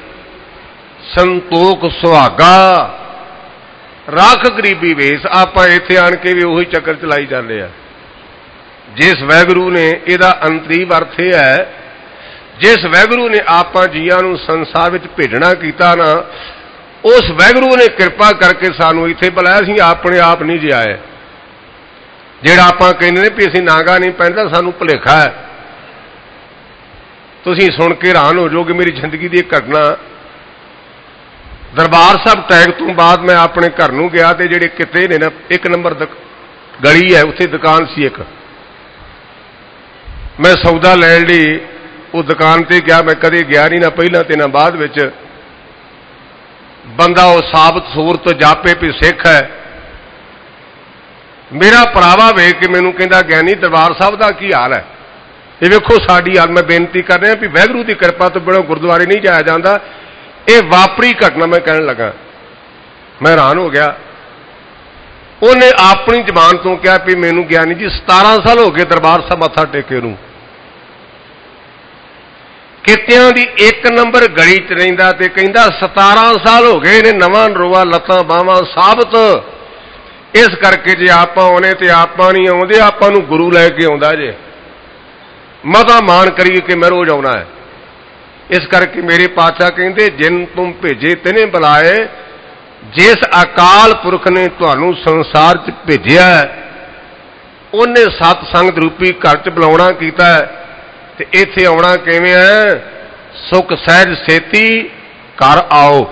ਸੰਤੋਖ ਸੁਹਾਗਾ, ਰੱਖ ਗਰੀਬੀ ਵੇਸ। ਆਪਾਂ ਇੱਥੇ ਆਣ ਕੇ ਵੀ ਉਹੀ ਚੱਕਰ ਚਲਾਈ ਜਾਂਦੇ ਆ। ਜਿਸ ਵਾਹਿਗੁਰੂ ਨੇ ਇਹਦਾ ਅੰਤਰੀਵ ਅਰਥ ਇਹ ਹੈ, ਜਿਸ ਵਾਹਿਗੁਰੂ ਨੇ ਆਪਾਂ ਜੀਆਂ ਨੂੰ ਸੰਸਾਰ ਵਿੱਚ ਭੇਜਣਾ ਕੀਤਾ ਨਾ, ਉਸ ਵਾਹਿਗੁਰੂ ਨੇ ਕਿਰਪਾ ਕਰਕੇ ਸਾਨੂੰ ਇੱਥੇ ਬੁਲਾਇਆ ਸੀ, ਆਪਣੇ ਆਪ ਨਹੀਂ ਜੀ ਆਏ। ਜਿਹੜਾ ਆਪਾਂ ਕਹਿੰਦੇ ਨੇ ਵੀ ਅਸੀਂ ਨਾਗਾ ਨਹੀਂ ਪਹਿਨਦਾ, ਸਾਨੂੰ ਭੁਲੇਖਾ ਹੈ। ਤੁਸੀਂ ਸੁਣ ਕੇ ਹੈਰਾਨ ਹੋ ਜਾਓਗੇ। ਮੇਰੀ ਜ਼ਿੰਦਗੀ ਦੀ ਇੱਕ ਘਟਨਾ, ਦਰਬਾਰ ਸਾਹਿਬ ਟੈਗ ਤੋਂ ਬਾਅਦ ਮੈਂ ਆਪਣੇ ਘਰ ਨੂੰ ਗਿਆ ਤੇ ਜਿਹੜੇ ਕਿਤੇ ਨੇ ਨਾ, 1 ਨੰਬਰ ਗਲੀ ਹੈ, ਉੱਥੇ ਦੁਕਾਨ ਸੀ ਇੱਕ। ਮੈਂ ਸੌਦਾ ਲੈਣ ਲਈ ਉਹ ਦੁਕਾਨ ਤੇ ਗਿਆ। ਮੈਂ ਕਦੇ ਗਿਆ ਨਹੀਂ, ਨਾ ਪਹਿਲਾਂ ਤੇ ਨਾ ਬਾਅਦ ਵਿੱਚ। ਬੰਦਾ ਉਹ ਸਾਬਤ ਸੂਰਤ ਜਾਪੇ ਵੀ ਸਿੱਖ ਹੈ, मेरा भरावा वेख के मैनू कहता ज्ञानी दरबार साहब का की हाल है। ये वेखो साड़ी हाल मैं बेनती कर रहा भी वाहगुरू की कृपा तो बिना गुरुद्वारे नहीं जाया जाता। ये वापरी घटना मैं कहन लगा, मैं हैरान हो गया। उन्हें अपनी जबान तो कहा भी मैनू ज्ञानी जी 17 साल हो गए दरबार साहब मत्था टेके नूं, कित्तियां दी 1 नंबर गली च रहिंदा ते कहंदा 17 साल हो गए ने नवां नरोआ लत्तां बावां साबत। इस करके जे आपां आउणे ते आपां नहीं आउंदे, आपां नूं गुरु लैके आउंदा जे, मता मान करिए कि मैं रोज आउणा है। इस करके मेरे पातशाह कहंदे जिन तुम भेजे तिने बुलाए, जिस अकाल पुरख ने तुहानूं संसार च भेजिया उन्हें सतसंग रूपी घर च बुलाउणा कीता ते इत्थे आउणा किवें है? सुख सहज सेती घर आओ।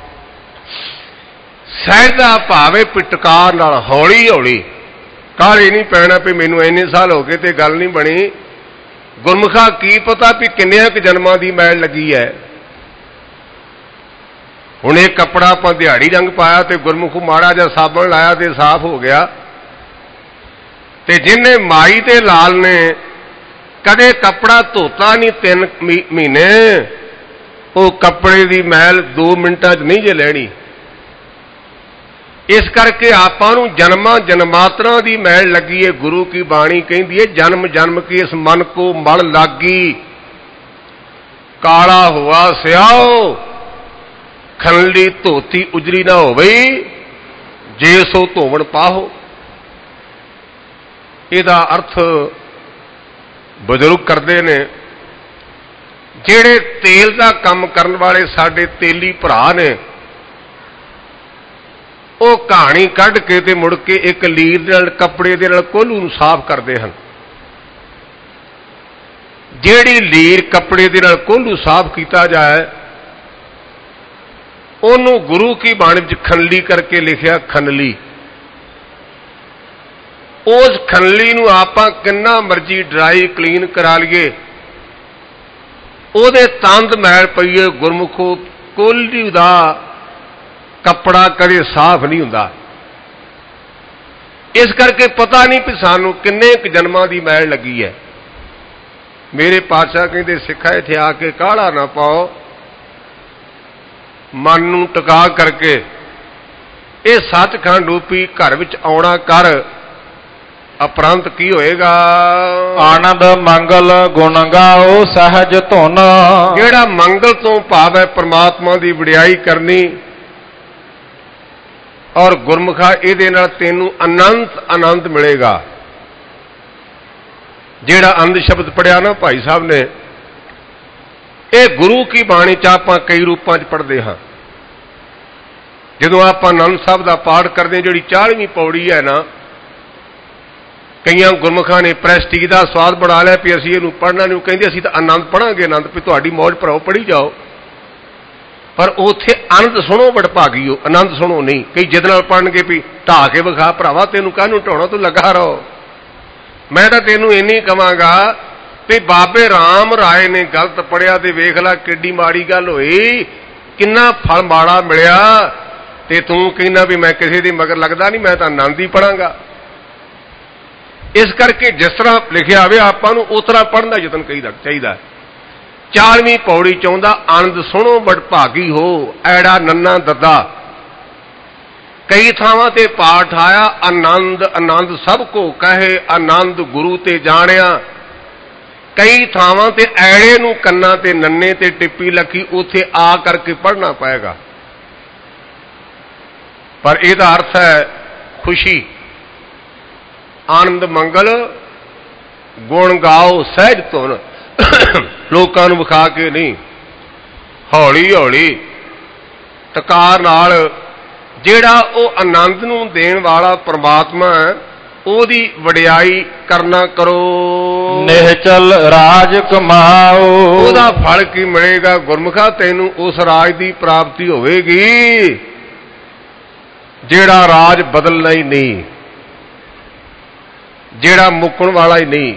सहज दा भाव है पिटकार नाल हौली हौली, काहली नहीं पैना भी मैनू इन्ने साल हो गए ते गल नहीं बनी। गुरमुखा की पता भी किन्नियां क जन्मां दी मैल लगी है। हुण ये कपड़ा आपां दिहाड़ी रंग पाया तो गुरमुख माड़ा जिहा साबण लाया तो साफ हो गया, ते जिन्हें माई ते लाल ने कदे कपड़ा धोता नहीं 3 महीने, वो कपड़े की मैल 2 मिनटां च नहीं जे लैनी। इस करके आपां नूं जन्मां जन्मांतरां दी मैल लगी है। गुरु की बाणी कहती है जन्म जन्म की इस मन को मल लागी, काला हुआ स्याओ खनली धोती उजरी ना हो गई, जे सो धोवण पाहो। इहदा अर्थ बजुर्ग करते ने, जेड़े तेल का काम करन वाले साडे तेली भरा ने, वो कहानी कढ़ के ते मुड़ के एक लीर दे नाल कपड़े दे नाल कोल्हू नूं साफ करते हैं। जेड़ी लीर कपड़े दे नाल कोल्हू साफ किया जाए उन्होंने गुरु की बाणी विच खनली करके लिखिया खनली। उस खनली नूं आपां किन्ना मर्जी ड्राई क्लीन करा लीए, उहदे तंद मैल पईए गुरमुखो कोल्हू दा कपड़ा कदे साफ नहीं हुंदा। इस करके पता नहीं भी सानू किन्ने क जन्मां दी मैल लगी है। मेरे पातशाह कहते सिखा इत्थे आके काढ़ा ना पाओ, मन नूं टिका करके ये सचखंड रूपी घर विच आउणा कर, अपरंत की होएगा? आनंद मंगल गुण गाओ सहज धुन। जेड़ा मंगल तो भाव है परमात्मा की वडियाई करनी, और गुरमुखा इहदे नाल तैनूं अनंत आनंद मिलेगा। जेड़ा आनंद शब्द पढ़िया ना भाई साहब ने, ये गुरु की बाणी च आपां कई रूपां च पढ़दे हां। जदों आपां आनंद साहब का पाठ करदे, जिहड़ी 40वीं पौड़ी है ना, कई गुरमुखा ने प्रेस्टीज का स्वाद बना लिया भी असीं इहनूं पढ़ना नहीं, कहंदे असीं तां आनंद पढ़ांगे, आनंद भी तुहाडी मौज भराओ पढ़ी जाओ, पर उत्थे आनंद सुनो वडभागीओ, आनंद सुनो नहीं। कई जिद नाल पढ़नगे भी ढा के विखा भरावा, तैनूं काहनूं ढाउणा, तूं लगा रहो। मैं तां तैनूं इन्नी कहांगा भी बाबे राम राय ने गलत पढ़िया ते वेख ला किड्डी माड़ी गल होई, किन्ना फल माड़ा मिलिया, ते तूं कहना भी मैं किसी दी मगर लगदा नहीं, मैं तां आनंद ही पढ़ांगा। इस करके जिस तरह लिखिया आवे आपां नूं उस तरह पढ़न दा यतन चाहीदा। 40वीं पौड़ी चाहुंदा आनंद सुनो वडभागी हो, ऐड़ा नन्ना दद्दा। कई थावां ते पाठ आया आनंद आनंद सब को कहे, आनंद गुरु ते जाणिया। कई थावां ते ऐड़े नूं कन्ना ते नन्ने ते टिप्पी लखी, उत्थे आ करके पढ़ना पएगा। पर इहदा अर्थ है खुशी, आनंद मंगल गुण गाओ सहज धुन। लोकां नूं विखा के नहीं, हौली हौली टकार नाल जेड़ा वो आनंद नूं देण वाला परमात्मा है, ओदी वडियाई करना करो। निहचल राज कमाओ, ओदा फल की मिलेगा? गुरमुखा तैनूं उस राज की प्राप्ति होवेगी जेड़ा राज बदलना ही नहीं, जेड़ा मुकण वाला ही नहीं।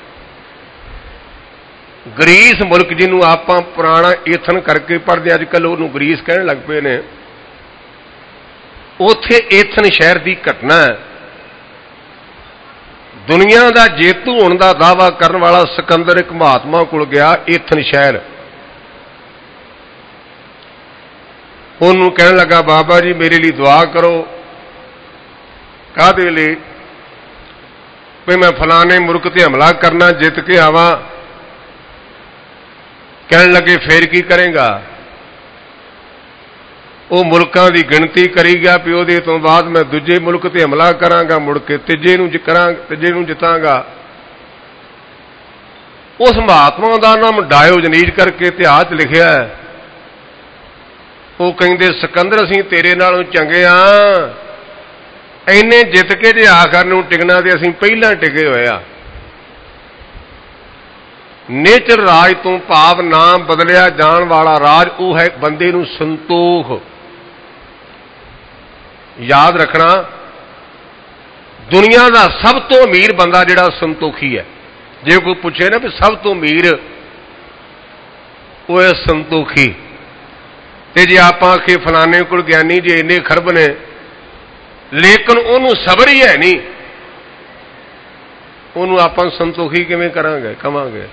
ग्रीस मुल्क जिन्हों आपां पुराना एथन करके पढ़ते, अजकल उन्होंने ग्रीस कहने लग पे ने, उत्थे एथन शहर की घटना है। ਦੁਨੀਆ ਦਾ ਜੇਤੂ ਹੋਣ ਦਾ ਦਾਅਵਾ ਕਰਨ ਵਾਲਾ ਸਿਕੰਦਰ ਇੱਕ ਮਹਾਤਮਾ ਕੋਲ ਗਿਆ ਏਥਨ ਸ਼ਹਿਰ। ਉਹਨੂੰ ਕਹਿਣ ਲੱਗਾ, ਬਾਬਾ ਜੀ ਮੇਰੇ ਲਈ ਦੁਆ ਕਰੋ। ਕਾਹਦੇ ਲਈ? ਵੀ ਮੈਂ ਫਲਾਣੇ ਮੁਲਕ ਤੇ ਹਮਲਾ ਕਰਨਾ, ਜਿੱਤ ਕੇ ਆਵਾਂ। ਕਹਿਣ ਲੱਗੇ ਫੇਰ ਕੀ ਕਰੇਗਾ? ਉਹ ਮੁਲਕਾਂ ਦੀ ਗਿਣਤੀ ਕਰੀ ਗਿਆ ਵੀ ਉਹਦੇ ਤੋਂ ਬਾਅਦ ਮੈਂ ਦੂਜੇ ਮੁਲਕ ਤੇ ਹਮਲਾ ਕਰਾਂਗਾ, ਮੁੜ ਕੇ ਤੀਜੇ ਨੂੰ ਜਿੱਤਾਂਗਾ। ਉਸ ਮਹਾਤਮਾ ਦਾ ਨਾਮ ਡਾਇਓਜਨੀਜ਼ ਕਰਕੇ ਇਤਿਹਾਸ ਲਿਖਿਆ ਹੈ। ਉਹ ਕਹਿੰਦੇ ਸਿਕੰਦਰ ਅਸੀਂ ਤੇਰੇ ਨਾਲੋਂ ਚੰਗੇ ਆ, ਇੰਨੇ ਜਿੱਤ ਕੇ ਜੇ ਆਖਰ ਨੂੰ ਟਿਕਣਾ ਤੇ ਅਸੀਂ ਪਹਿਲਾਂ ਟਿਕੇ ਹੋਏ ਆ। ਨੇਚਰ ਰਾਜ ਤੋਂ ਭਾਵ ਨਾਮ ਬਦਲਿਆ ਜਾਣ ਵਾਲਾ ਰਾਜ ਉਹ ਹੈ ਬੰਦੇ ਨੂੰ ਸੰਤੋਖ। ਯਾਦ ਰੱਖਣਾ, ਦੁਨੀਆ ਦਾ ਸਭ ਤੋਂ ਅਮੀਰ ਬੰਦਾ ਜਿਹੜਾ ਸੰਤੋਖੀ ਹੈ। ਜੇ ਕੋਈ ਪੁੱਛੇ ਨਾ ਵੀ ਸਭ ਤੋਂ ਅਮੀਰ, ਉਹ ਹੈ ਸੰਤੋਖੀ। ਤੇ ਜੇ ਆਪਾਂ ਆਖੇ ਫਲਾਣੇ ਕੋਲ ਗਿਆਨੀ ਜੀ ਇੰਨੇ ਖਰਬ ਨੇ, ਲੇਕਿਨ ਉਹਨੂੰ ਸਬਰ ਹੀ ਹੈ ਨਹੀਂ, ਉਹਨੂੰ ਆਪਾਂ ਸੰਤੋਖੀ ਕਿਵੇਂ ਕਵਾਂਗੇ?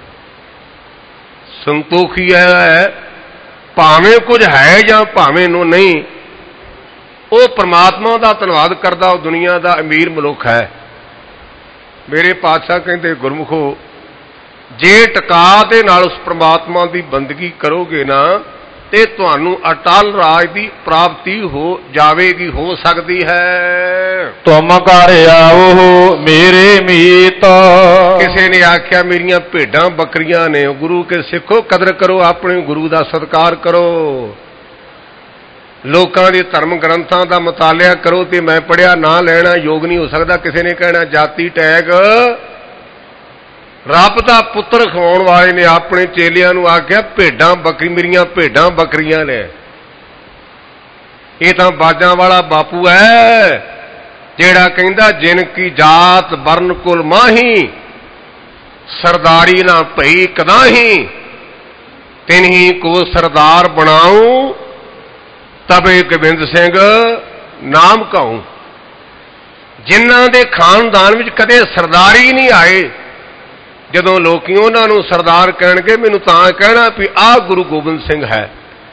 ਸੰਤੋਖੀ ਹੈ ਭਾਵੇਂ ਕੁਝ ਹੈ ਜਾਂ ਭਾਵੇਂ ਨੂੰ ਨਹੀਂ, ਉਹ ਪਰਮਾਤਮਾ ਦਾ ਧੰਨਵਾਦ ਕਰਦਾ, ਉਹ ਦੁਨੀਆ ਦਾ ਅਮੀਰ ਮਨੁੱਖ ਹੈ। ਮੇਰੇ ਪਾਤਸ਼ਾਹ ਕਹਿੰਦੇ, ਗੁਰਮੁਖੋ ਜੇ ਟਕਾ ਦੇ ਨਾਲ ਉਸ ਪਰਮਾਤਮਾ ਦੀ ਬੰਦਗੀ ਕਰੋਗੇ ਨਾ ਤੇ ਤੁਹਾਨੂੰ ਅਟਲ ਰਾਜ ਦੀ ਪ੍ਰਾਪਤੀ ਹੋ ਜਾਵੇਗੀ, ਹੋ ਸਕਦੀ ਹੈ। ਤੁਮ ਘਰ ਆਓ ਮੇਰੇ ਮੀਤ। ਕਿਸੇ ਨੇ ਆਖਿਆ ਮੇਰੀਆਂ ਭੇਡਾਂ ਬੱਕਰੀਆਂ ਨੇ। ਗੁਰੂ ਕੇ ਸਿੱਖੋ, ਕਦਰ ਕਰੋ, ਆਪਣੇ ਗੁਰੂ ਦਾ ਸਤਿਕਾਰ ਕਰੋ, ਲੋਕਾਂ ਦੇ ਧਰਮ ਗ੍ਰੰਥਾਂ ਦਾ ਮਤਾਲਿਆ ਕਰੋ। ਤੇ ਮੈਂ ਪੜ੍ਹਿਆ ਨਾ ਲੈਣਾ ਯੋਗ ਨਹੀਂ ਹੋ ਸਕਦਾ। ਕਿਸੇ ਨੇ ਕਹਿਣਾ ਜਾਤੀ ਟੈਗ। ਰੱਬ ਦਾ ਪੁੱਤਰ ਖਵਾਉਣ ਵਾਲੇ ਨੇ ਆਪਣੇ ਚੇਲਿਆਂ ਨੂੰ ਆਖਿਆ ਭੇਡਾਂ ਬੱਕਰੀ, ਮੇਰੀਆਂ ਭੇਡਾਂ ਬੱਕਰੀਆਂ ਨੇ। ਇਹ ਤਾਂ ਬਾਜਾਂ ਵਾਲਾ ਬਾਪੂ ਹੈ ਜਿਹੜਾ ਕਹਿੰਦਾ ਜਿਨ ਕੀ ਜਾਤ ਵਰਨ ਕੁਲ ਮਾਹੀ, ਸਰਦਾਰੀ ਨਾ ਭਈ ਕਦਾਹੀ, ਤਿਨਹੀ ਕੋ ਸਰਦਾਰ ਬਣਾਉ, ਤਬੇ ਗੋਬਿੰਦ ਸਿੰਘ ਨਾਮ ਕਹਾਉ। ਜਿਨ੍ਹਾਂ ਦੇ ਖਾਨਦਾਨ ਵਿੱਚ ਕਦੇ ਸਰਦਾਰੀ ਨਹੀਂ ਆਏ, ਜਦੋਂ ਲੋਕੀ ਉਹਨਾਂ ਨੂੰ ਸਰਦਾਰ ਕਹਿਣਗੇ, ਮੈਨੂੰ ਤਾਂ ਕਹਿਣਾ ਵੀ ਆਹ ਗੁਰੂ ਗੋਬਿੰਦ ਸਿੰਘ ਹੈ।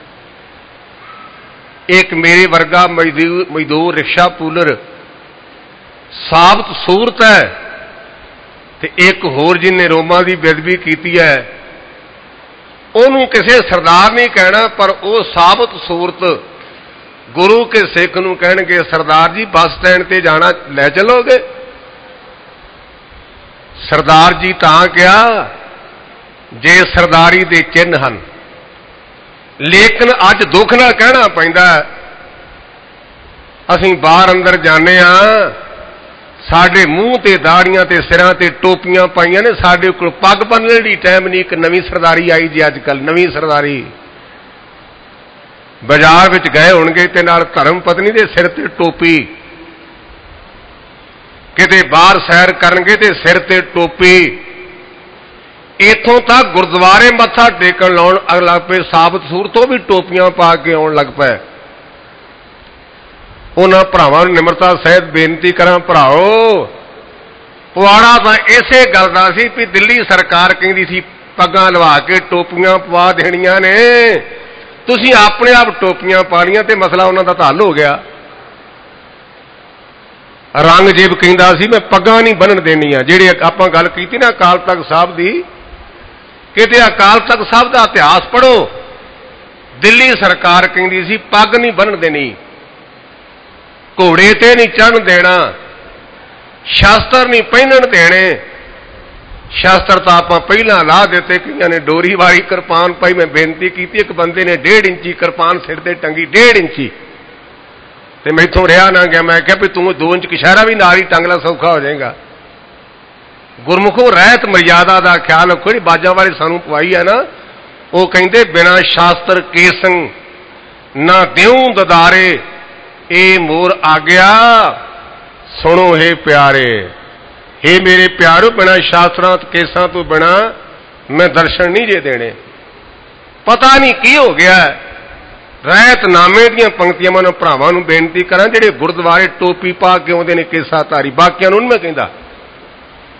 ਇੱਕ ਮੇਰੇ ਵਰਗਾ ਮਜ਼ਦੂਰ ਰਿਕਸ਼ਾ ਪੂਲਰ ਸਾਬਤ ਸੂਰਤ ਹੈ, ਤੇ ਇੱਕ ਹੋਰ ਜਿਹਨੇ ਰੋਮਾਂ ਦੀ ਬੇਅਦਬੀ ਕੀਤੀ ਹੈ, ਉਹਨੂੰ ਕਿਸੇ ਸਰਦਾਰ ਨਹੀਂ ਕਹਿਣਾ, ਪਰ ਉਹ ਸਾਬਤ ਸੂਰਤ ਗੁਰੂ ਕੇ ਸਿੱਖ ਨੂੰ ਕਹਿਣਗੇ, ਸਰਦਾਰ ਜੀ ਬੱਸ ਸਟੈਂਡ ਤੇ ਜਾਣਾ, ਲੈ ਚਲੋਗੇ? ਸਰਦਾਰ ਜੀ ਤਾਂ ਕਿਹਾ ਜੇ ਸਰਦਾਰੀ ਦੇ ਚਿੰਨ੍ਹ ਹਨ। ਲੇਕਿਨ ਅੱਜ ਦੁੱਖ ਨਾਲ ਕਹਿਣਾ ਪੈਂਦਾ, ਅਸੀਂ ਬਾਹਰ ਅੰਦਰ ਜਾਂਦੇ ਹਾਂ, ਸਾਡੇ ਮੂੰਹ ਤੇ ਦਾੜੀਆਂ ਤੇ ਸਿਰਾਂ ਤੇ ਟੋਪੀਆਂ ਪਾਈਆਂ ਨੇ, ਸਾਡੇ ਕੋਲ ਪੱਗ ਬੰਨ੍ਹਣ ਲਈ ਟਾਈਮ ਨਹੀਂ। ਇੱਕ ਨਵੀਂ ਸਰਦਾਰੀ ਆਈ ਜੀ ਅੱਜ ਕੱਲ੍ਹ, ਨਵੀਂ ਸਰਦਾਰੀ। ਬਾਜ਼ਾਰ ਵਿੱਚ ਗਏ ਹੋਣਗੇ ਤੇ ਨਾਲ ਧਰਮ ਪਤਨੀ ਦੇ ਸਿਰ ਤੇ ਟੋਪੀ, ਕਿਤੇ ਬਾਹਰ ਸੈਰ ਕਰਨਗੇ ਤੇ ਸਿਰ ਤੇ ਟੋਪੀ। ਇੱਥੋਂ ਤੱਕ ਗੁਰਦੁਆਰੇ ਮੱਥਾ ਟੇਕਣ ਲਾਉਣ ਲੱਗ ਪਏ ਸਾਬਤ ਸੂਰਤ, ਉਹ ਵੀ ਟੋਪੀਆਂ ਪਾ ਕੇ ਆਉਣ ਲੱਗ ਪਏ। ਉਹਨਾਂ ਭਰਾਵਾਂ ਨੂੰ ਨਿਮਰਤਾ ਸਹਿਤ ਬੇਨਤੀ ਕਰਾਂ, ਭਰਾਓ ਪੁਆੜਾ ਤਾਂ ਇਸੇ ਗੱਲ ਦਾ ਸੀ ਵੀ ਦਿੱਲੀ ਸਰਕਾਰ ਕਹਿੰਦੀ ਸੀ ਪੱਗਾਂ ਲਵਾ ਕੇ ਟੋਪੀਆਂ ਪਵਾ ਦੇਣੀਆਂ ਨੇ, ਤੁਸੀਂ ਆਪਣੇ ਆਪ ਟੋਪੀਆਂ ਪਾ ਲਈਆਂ ਤੇ ਮਸਲਾ ਉਹਨਾਂ ਦਾ ਹੱਲ ਹੋ ਗਿਆ। ਔਰੰਗਜ਼ੇਬ ਕਹਿੰਦਾ ਸੀ ਮੈਂ ਪੱਗਾਂ ਨਹੀਂ ਬੰਨ੍ਹਣ ਦੇਣੀਆਂ। ਜਿਹੜੇ ਆਪਾਂ ਗੱਲ ਕੀਤੀ ਨਾ ਅਕਾਲ ਤਖ਼ਤ ਸਾਹਿਬ ਦੀ, ਕਿਤੇ ਅਕਾਲ ਤਖ਼ਤ ਸਾਹਿਬ ਦਾ ਇਤਿਹਾਸ ਪੜ੍ਹੋ। ਦਿੱਲੀ ਸਰਕਾਰ ਕਹਿੰਦੀ ਸੀ ਪੱਗ ਨਹੀਂ ਬੰਨ੍ਹਣ ਦੇਣੀ, ਘੋੜੇ ਤੇ ਨਹੀਂ ਚੜ੍ਹਨ ਦੇਣਾ, ਸ਼ਸਤਰ ਨਹੀਂ ਪਹਿਨਣ ਦੇਣੇ। ਸ਼ਸਤਰ ਤਾਂ ਆਪਾਂ ਪਹਿਲਾਂ ਲਾ ਦਿੱਤੇ, ਕਈਆਂ ਨੇ ਡੋਰੀ ਵਾਲੀ ਕਿਰਪਾਨ ਪਾਈ। ਮੈਂ ਬੇਨਤੀ ਕੀਤੀ, ਇੱਕ ਬੰਦੇ ਨੇ 1.5 ਇੰਚੀ ਕਿਰਪਾਨ ਸਿਰ ਤੇ ਟੰਗੀ, 1.5 ਇੰਚੀ, ਤੇ ਮੈਥੋਂ ਰਿਹਾ ਨਾ ਗਿਆ। ਮੈਂ ਕਿਹਾ ਵੀ ਤੂੰ 2 ਇੰਚ ਕਸ਼ਹਿਰਾ ਵੀ ਨਾਲ ਹੀ ਟੰਗ ਲਾ, ਸੌਖਾ ਹੋ ਜਾਏਗਾ। ਗੁਰਮੁਖੋ ਰਹਿਤ ਮਰਿਆਦਾ ਦਾ ਖਿਆਲ ਰੱਖੋ। ਜਿਹੜੀ ਬਾਜਾਂ ਵਾਲੇ ਸਾਨੂੰ ਪਵਾਈ ਹੈ ਨਾ, ਉਹ ਕਹਿੰਦੇ ਬਿਨਾਂ ਸ਼ਾਸਤਰ ਕੇਸੰ ਨਾ ਦਿਉ ਦਦਾਰੇ, ਇਹ ਮੋਰ ਆ ਗਿਆ ਸੁਣੋ ਹੇ ਪਿਆਰੇ। ਹੇ ਮੇਰੇ ਪਿਆਰੋ, ਬਿਨਾਂ ਸ਼ਾਸਤਰਾਂ ਕੇਸਾਂ ਤੋਂ ਬਿਨਾਂ ਮੈਂ ਦਰਸ਼ਨ ਨਹੀਂ ਜੇ ਦੇਣੇ। ਪਤਾ ਨਹੀਂ ਕੀ ਹੋ ਗਿਆ। ਰਹਿਤਨਾਮੇ ਦੀਆਂ ਪੰਕਤੀਆਂ ਮੈਂ ਭਰਾਵਾਂ ਨੂੰ ਬੇਨਤੀ ਕਰਾਂ, ਜਿਹੜੇ ਗੁਰਦੁਆਰੇ ਟੋਪੀ ਪਾ ਕੇ ਆਉਂਦੇ ਨੇ ਕੇਸਾਧਾਰੀ, ਬਾਕੀਆਂ ਨੂੰ ਨਹੀਂ ਮੈਂ ਕਹਿੰਦਾ,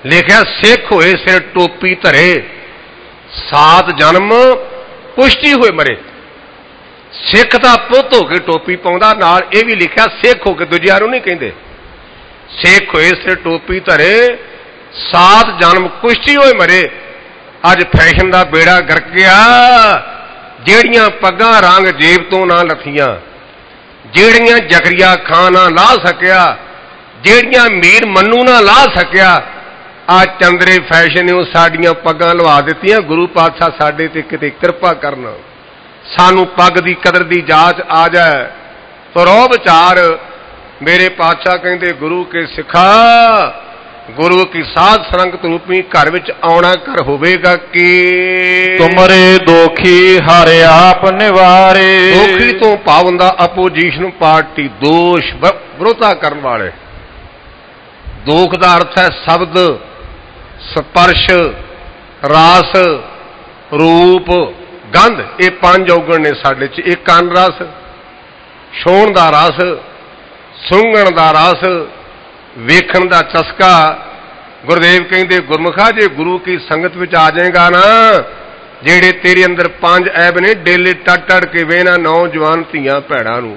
ਲਿਖਿਆ ਸਿੱਖ ਹੋਏ ਸਿਰ ਟੋਪੀ ਧਰੇ, 7 ਜਨਮ ਕੁਸ਼ਤੀ ਹੋਏ ਮਰੇ। ਸਿੱਖ ਦਾ ਪੁੱਤ ਹੋ ਕੇ ਟੋਪੀ ਪਾਉਂਦਾ, ਨਾਲ ਇਹ ਵੀ ਲਿਖਿਆ ਸਿੱਖ ਹੋ ਕੇ, ਦੂਜਿਆਂ ਨੂੰ ਨਹੀਂ ਕਹਿੰਦੇ। ਸਿੱਖ ਹੋਏ ਸਿਰ ਟੋਪੀ ਧਰੇ, 7 ਜਨਮ ਕੁਸ਼ਤੀ ਹੋਏ ਮਰੇ। ਅੱਜ ਫੈਸ਼ਨ ਦਾ ਬੇੜਾ ਗਰਕ ਗਿਆ। ਜਿਹੜੀਆਂ ਪੱਗਾਂ ਰੰਗ ਜੇਬ ਤੋਂ ਨਾ ਲੱਥੀਆਂ, ਜਿਹੜੀਆਂ ਜ਼ਕਰੀਆ ਖਾਨ ਨਾ ਲਾ ਸਕਿਆ, ਜਿਹੜੀਆਂ ਮੀਰ ਮੰਨੂ ਨਾ ਲਾ ਸਕਿਆ, ਆ ਚੰਦਰੇ ਫੈਸ਼ਨ ਨੇ ਉਹ ਸਾਡੀਆਂ ਪੱਗਾਂ ਲਵਾ ਦਿੱਤੀਆਂ। ਗੁਰੂ ਪਾਤਸ਼ਾਹ ਸਾਡੇ ਤੇ ਕਿਤੇ ਕਿਰਪਾ ਕਰਨ, ਸਾਨੂੰ ਪੱਗ ਦੀ ਕਦਰ ਦੀ ਜਾਂਚ ਆ ਜਾਏ। ਤਰੋ ਵਿਚਾਰ ਮੇਰੇ ਪਾਤਸ਼ਾਹ ਕਹਿੰਦੇ, ਗੁਰੂ ਕੇ ਸਿੱਖਾ, ਗੁਰੂ ਕੀ ਸਾਧ ਸੰਗਤ ਰੂਪੀ ਘਰ ਵਿੱਚ ਆਉਣਾ ਕਰ ਹੋਵੇਗਾ ਕਿ ਤੁਮਰੇ ਦੋਖੀ ਹਰ ਆਪ ਨਿਵਾਰੇ। ਦੋਖੀ ਤੋਂ ਭਾਵ ਹੁੰਦਾ ਆਪੋਜੀਸ਼ਨ ਪਾਰਟੀ, ਦੋਸ਼ ਵਿਰੋਧਤਾ ਕਰਨ ਵਾਲੇ। ਦੋਖ ਦਾ ਅਰਥ ਹੈ ਸ਼ਬਦ, ਸਪਰਸ਼, ਰਾਸ, ਰੂਪ, ਗੰਧ। ਇਹ 5 ਔਗਣ ਨੇ ਸਾਡੇ 'ਚ। ਇਹ ਕੰਨ ਰਸ, ਛੋਹਣ ਦਾ ਰਸ, ਸੁੰਘਣ ਦਾ ਰਸ, ਵੇਖਣ ਦਾ ਚਸਕਾ। ਗੁਰਦੇਵ ਕਹਿੰਦੇ, ਗੁਰਮੁਖਾ ਜੇ ਗੁਰੂ ਕੀ ਸੰਗਤ ਵਿੱਚ ਆ ਜਾਏਗਾ ਨਾ, ਜਿਹੜੇ ਤੇਰੇ ਅੰਦਰ 5 ਐਬ ਨੇ, ਡੇਲੇ ਟੜ ਕੇ ਵੇਖਣਾ ਨੌਜਵਾਨ ਧੀਆਂ ਭੈਣਾਂ ਨੂੰ।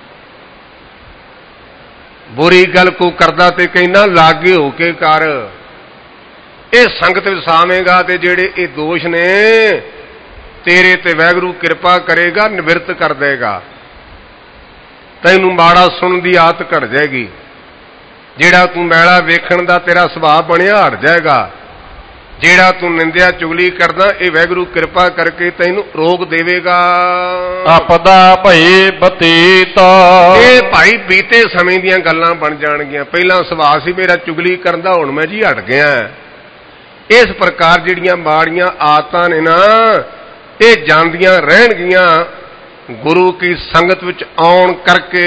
ਬੁਰੀ ਗੱਲ ਕੋ ਕਰਦਾ ਤੇ ਕਹਿੰਦਾ ਲਾਗੇ ਹੋ ਕੇ ਕਰ। ਇਹ ਸੰਗਤ ਵਿੱਚ ਸਾਵੇਂਗਾ ਤੇ ਜਿਹੜੇ ਇਹ ਦੋਸ਼ ਨੇ ਤੇਰੇ ਤੇ ਵਾਹਿਗੁਰੂ ਕਿਰਪਾ ਕਰੇਗਾ, ਨਿਵਰਤ ਕਰ ਦੇਗਾ। ਤੈਨੂੰ ਮਾੜਾ ਸੁਣਨ ਦੀ ਆਦਤ ਘਟ ਜਾਏਗੀ। ਜਿਹੜਾ ਤੂੰ ਮੈਲਾ ਵੇਖਣ ਦਾ ਤੇਰਾ ਸੁਭਾਅ ਬਣਿਆ ਹਟ ਜਾਏਗਾ। ਜਿਹੜਾ ਤੂੰ ਨਿੰਦਿਆ ਚੁਗਲੀ ਕਰਦਾ, ਇਹ ਵਾਹਿਗੁਰੂ ਕਿਰਪਾ ਕਰਕੇ ਤੈਨੂੰ ਰੋਕ ਦੇਵੇਗਾ। ਆਪਦਾ ਭਈ ਬਤੀਤ, ਇਹ ਭਾਈ ਬੀਤੇ ਸਮੇਂ ਦੀਆਂ ਗੱਲਾਂ ਬਣ ਜਾਣਗੀਆਂ। ਪਹਿਲਾਂ ਸੁਭਾਅ ਸੀ ਮੇਰਾ ਚੁਗਲੀ ਕਰਨ ਦਾ, ਹੁਣ ਮੈਂ ਜੀ ਹਟ ਗਿਆ। ਇਸ ਪ੍ਰਕਾਰ ਜਿਹੜੀਆਂ ਮਾੜੀਆਂ ਆਦਤਾਂ ਨੇ ਨਾ, ਇਹ ਜਾਂਦੀਆਂ ਰਹਿਣਗੀਆਂ ਗੁਰੂ ਕੀ ਸੰਗਤ ਵਿੱਚ ਆਉਣ ਕਰਕੇ।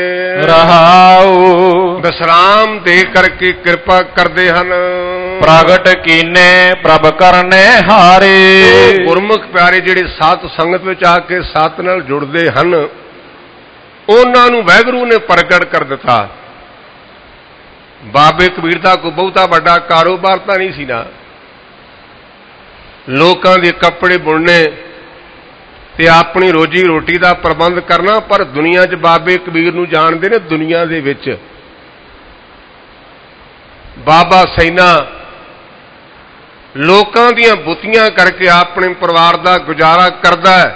ਰਹਾਉ ਵਿਸਰਾਮ ਦੇ ਕਰਕੇ ਕਿਰਪਾ ਕਰਦੇ ਹਨ। ਪ੍ਰਗਟ ਕੀਨੇ ਪ੍ਰਭ ਕਰਨੇ ਹਾਰੇ। ਗੁਰਮੁਖ ਪਿਆਰੇ ਜਿਹੜੇ ਸਾਧ ਸੰਗਤ ਵਿੱਚ ਆ ਕੇ ਸਤ ਨਾਲ ਜੁੜਦੇ ਹਨ, ਉਹਨਾਂ ਨੂੰ ਵਾਹਿਗੁਰੂ ਨੇ ਪ੍ਰਗਟ ਕਰ ਦਿੱਤਾ। ਬਾਬੇ ਕਬੀਰ ਦਾ ਕੋਈ ਬਹੁਤਾ ਵੱਡਾ ਕਾਰੋਬਾਰ ਤਾਂ ਨਹੀਂ ਸੀ ਨਾ, ਲੋਕਾਂ ਦੇ ਕੱਪੜੇ ਬੁਣਨੇ ਤੇ ਆਪਣੀ ਰੋਜੀ ਰੋਟੀ ਦਾ ਪ੍ਰਬੰਧ ਕਰਨਾ। ਪਰ ਦੁਨੀਆ 'ਚ ਬਾਬੇ ਕਬੀਰ ਨੂੰ ਜਾਣਦੇ ਨੇ। ਦੁਨੀਆ ਦੇ ਵਿੱਚ ਬਾਬਾ ਸੈਨਾ ਲੋਕਾਂ ਦੀਆਂ ਬੁੱਤੀਆਂ ਕਰਕੇ ਆਪਣੇ ਪਰਿਵਾਰ ਦਾ ਗੁਜ਼ਾਰਾ ਕਰਦਾ ਹੈ,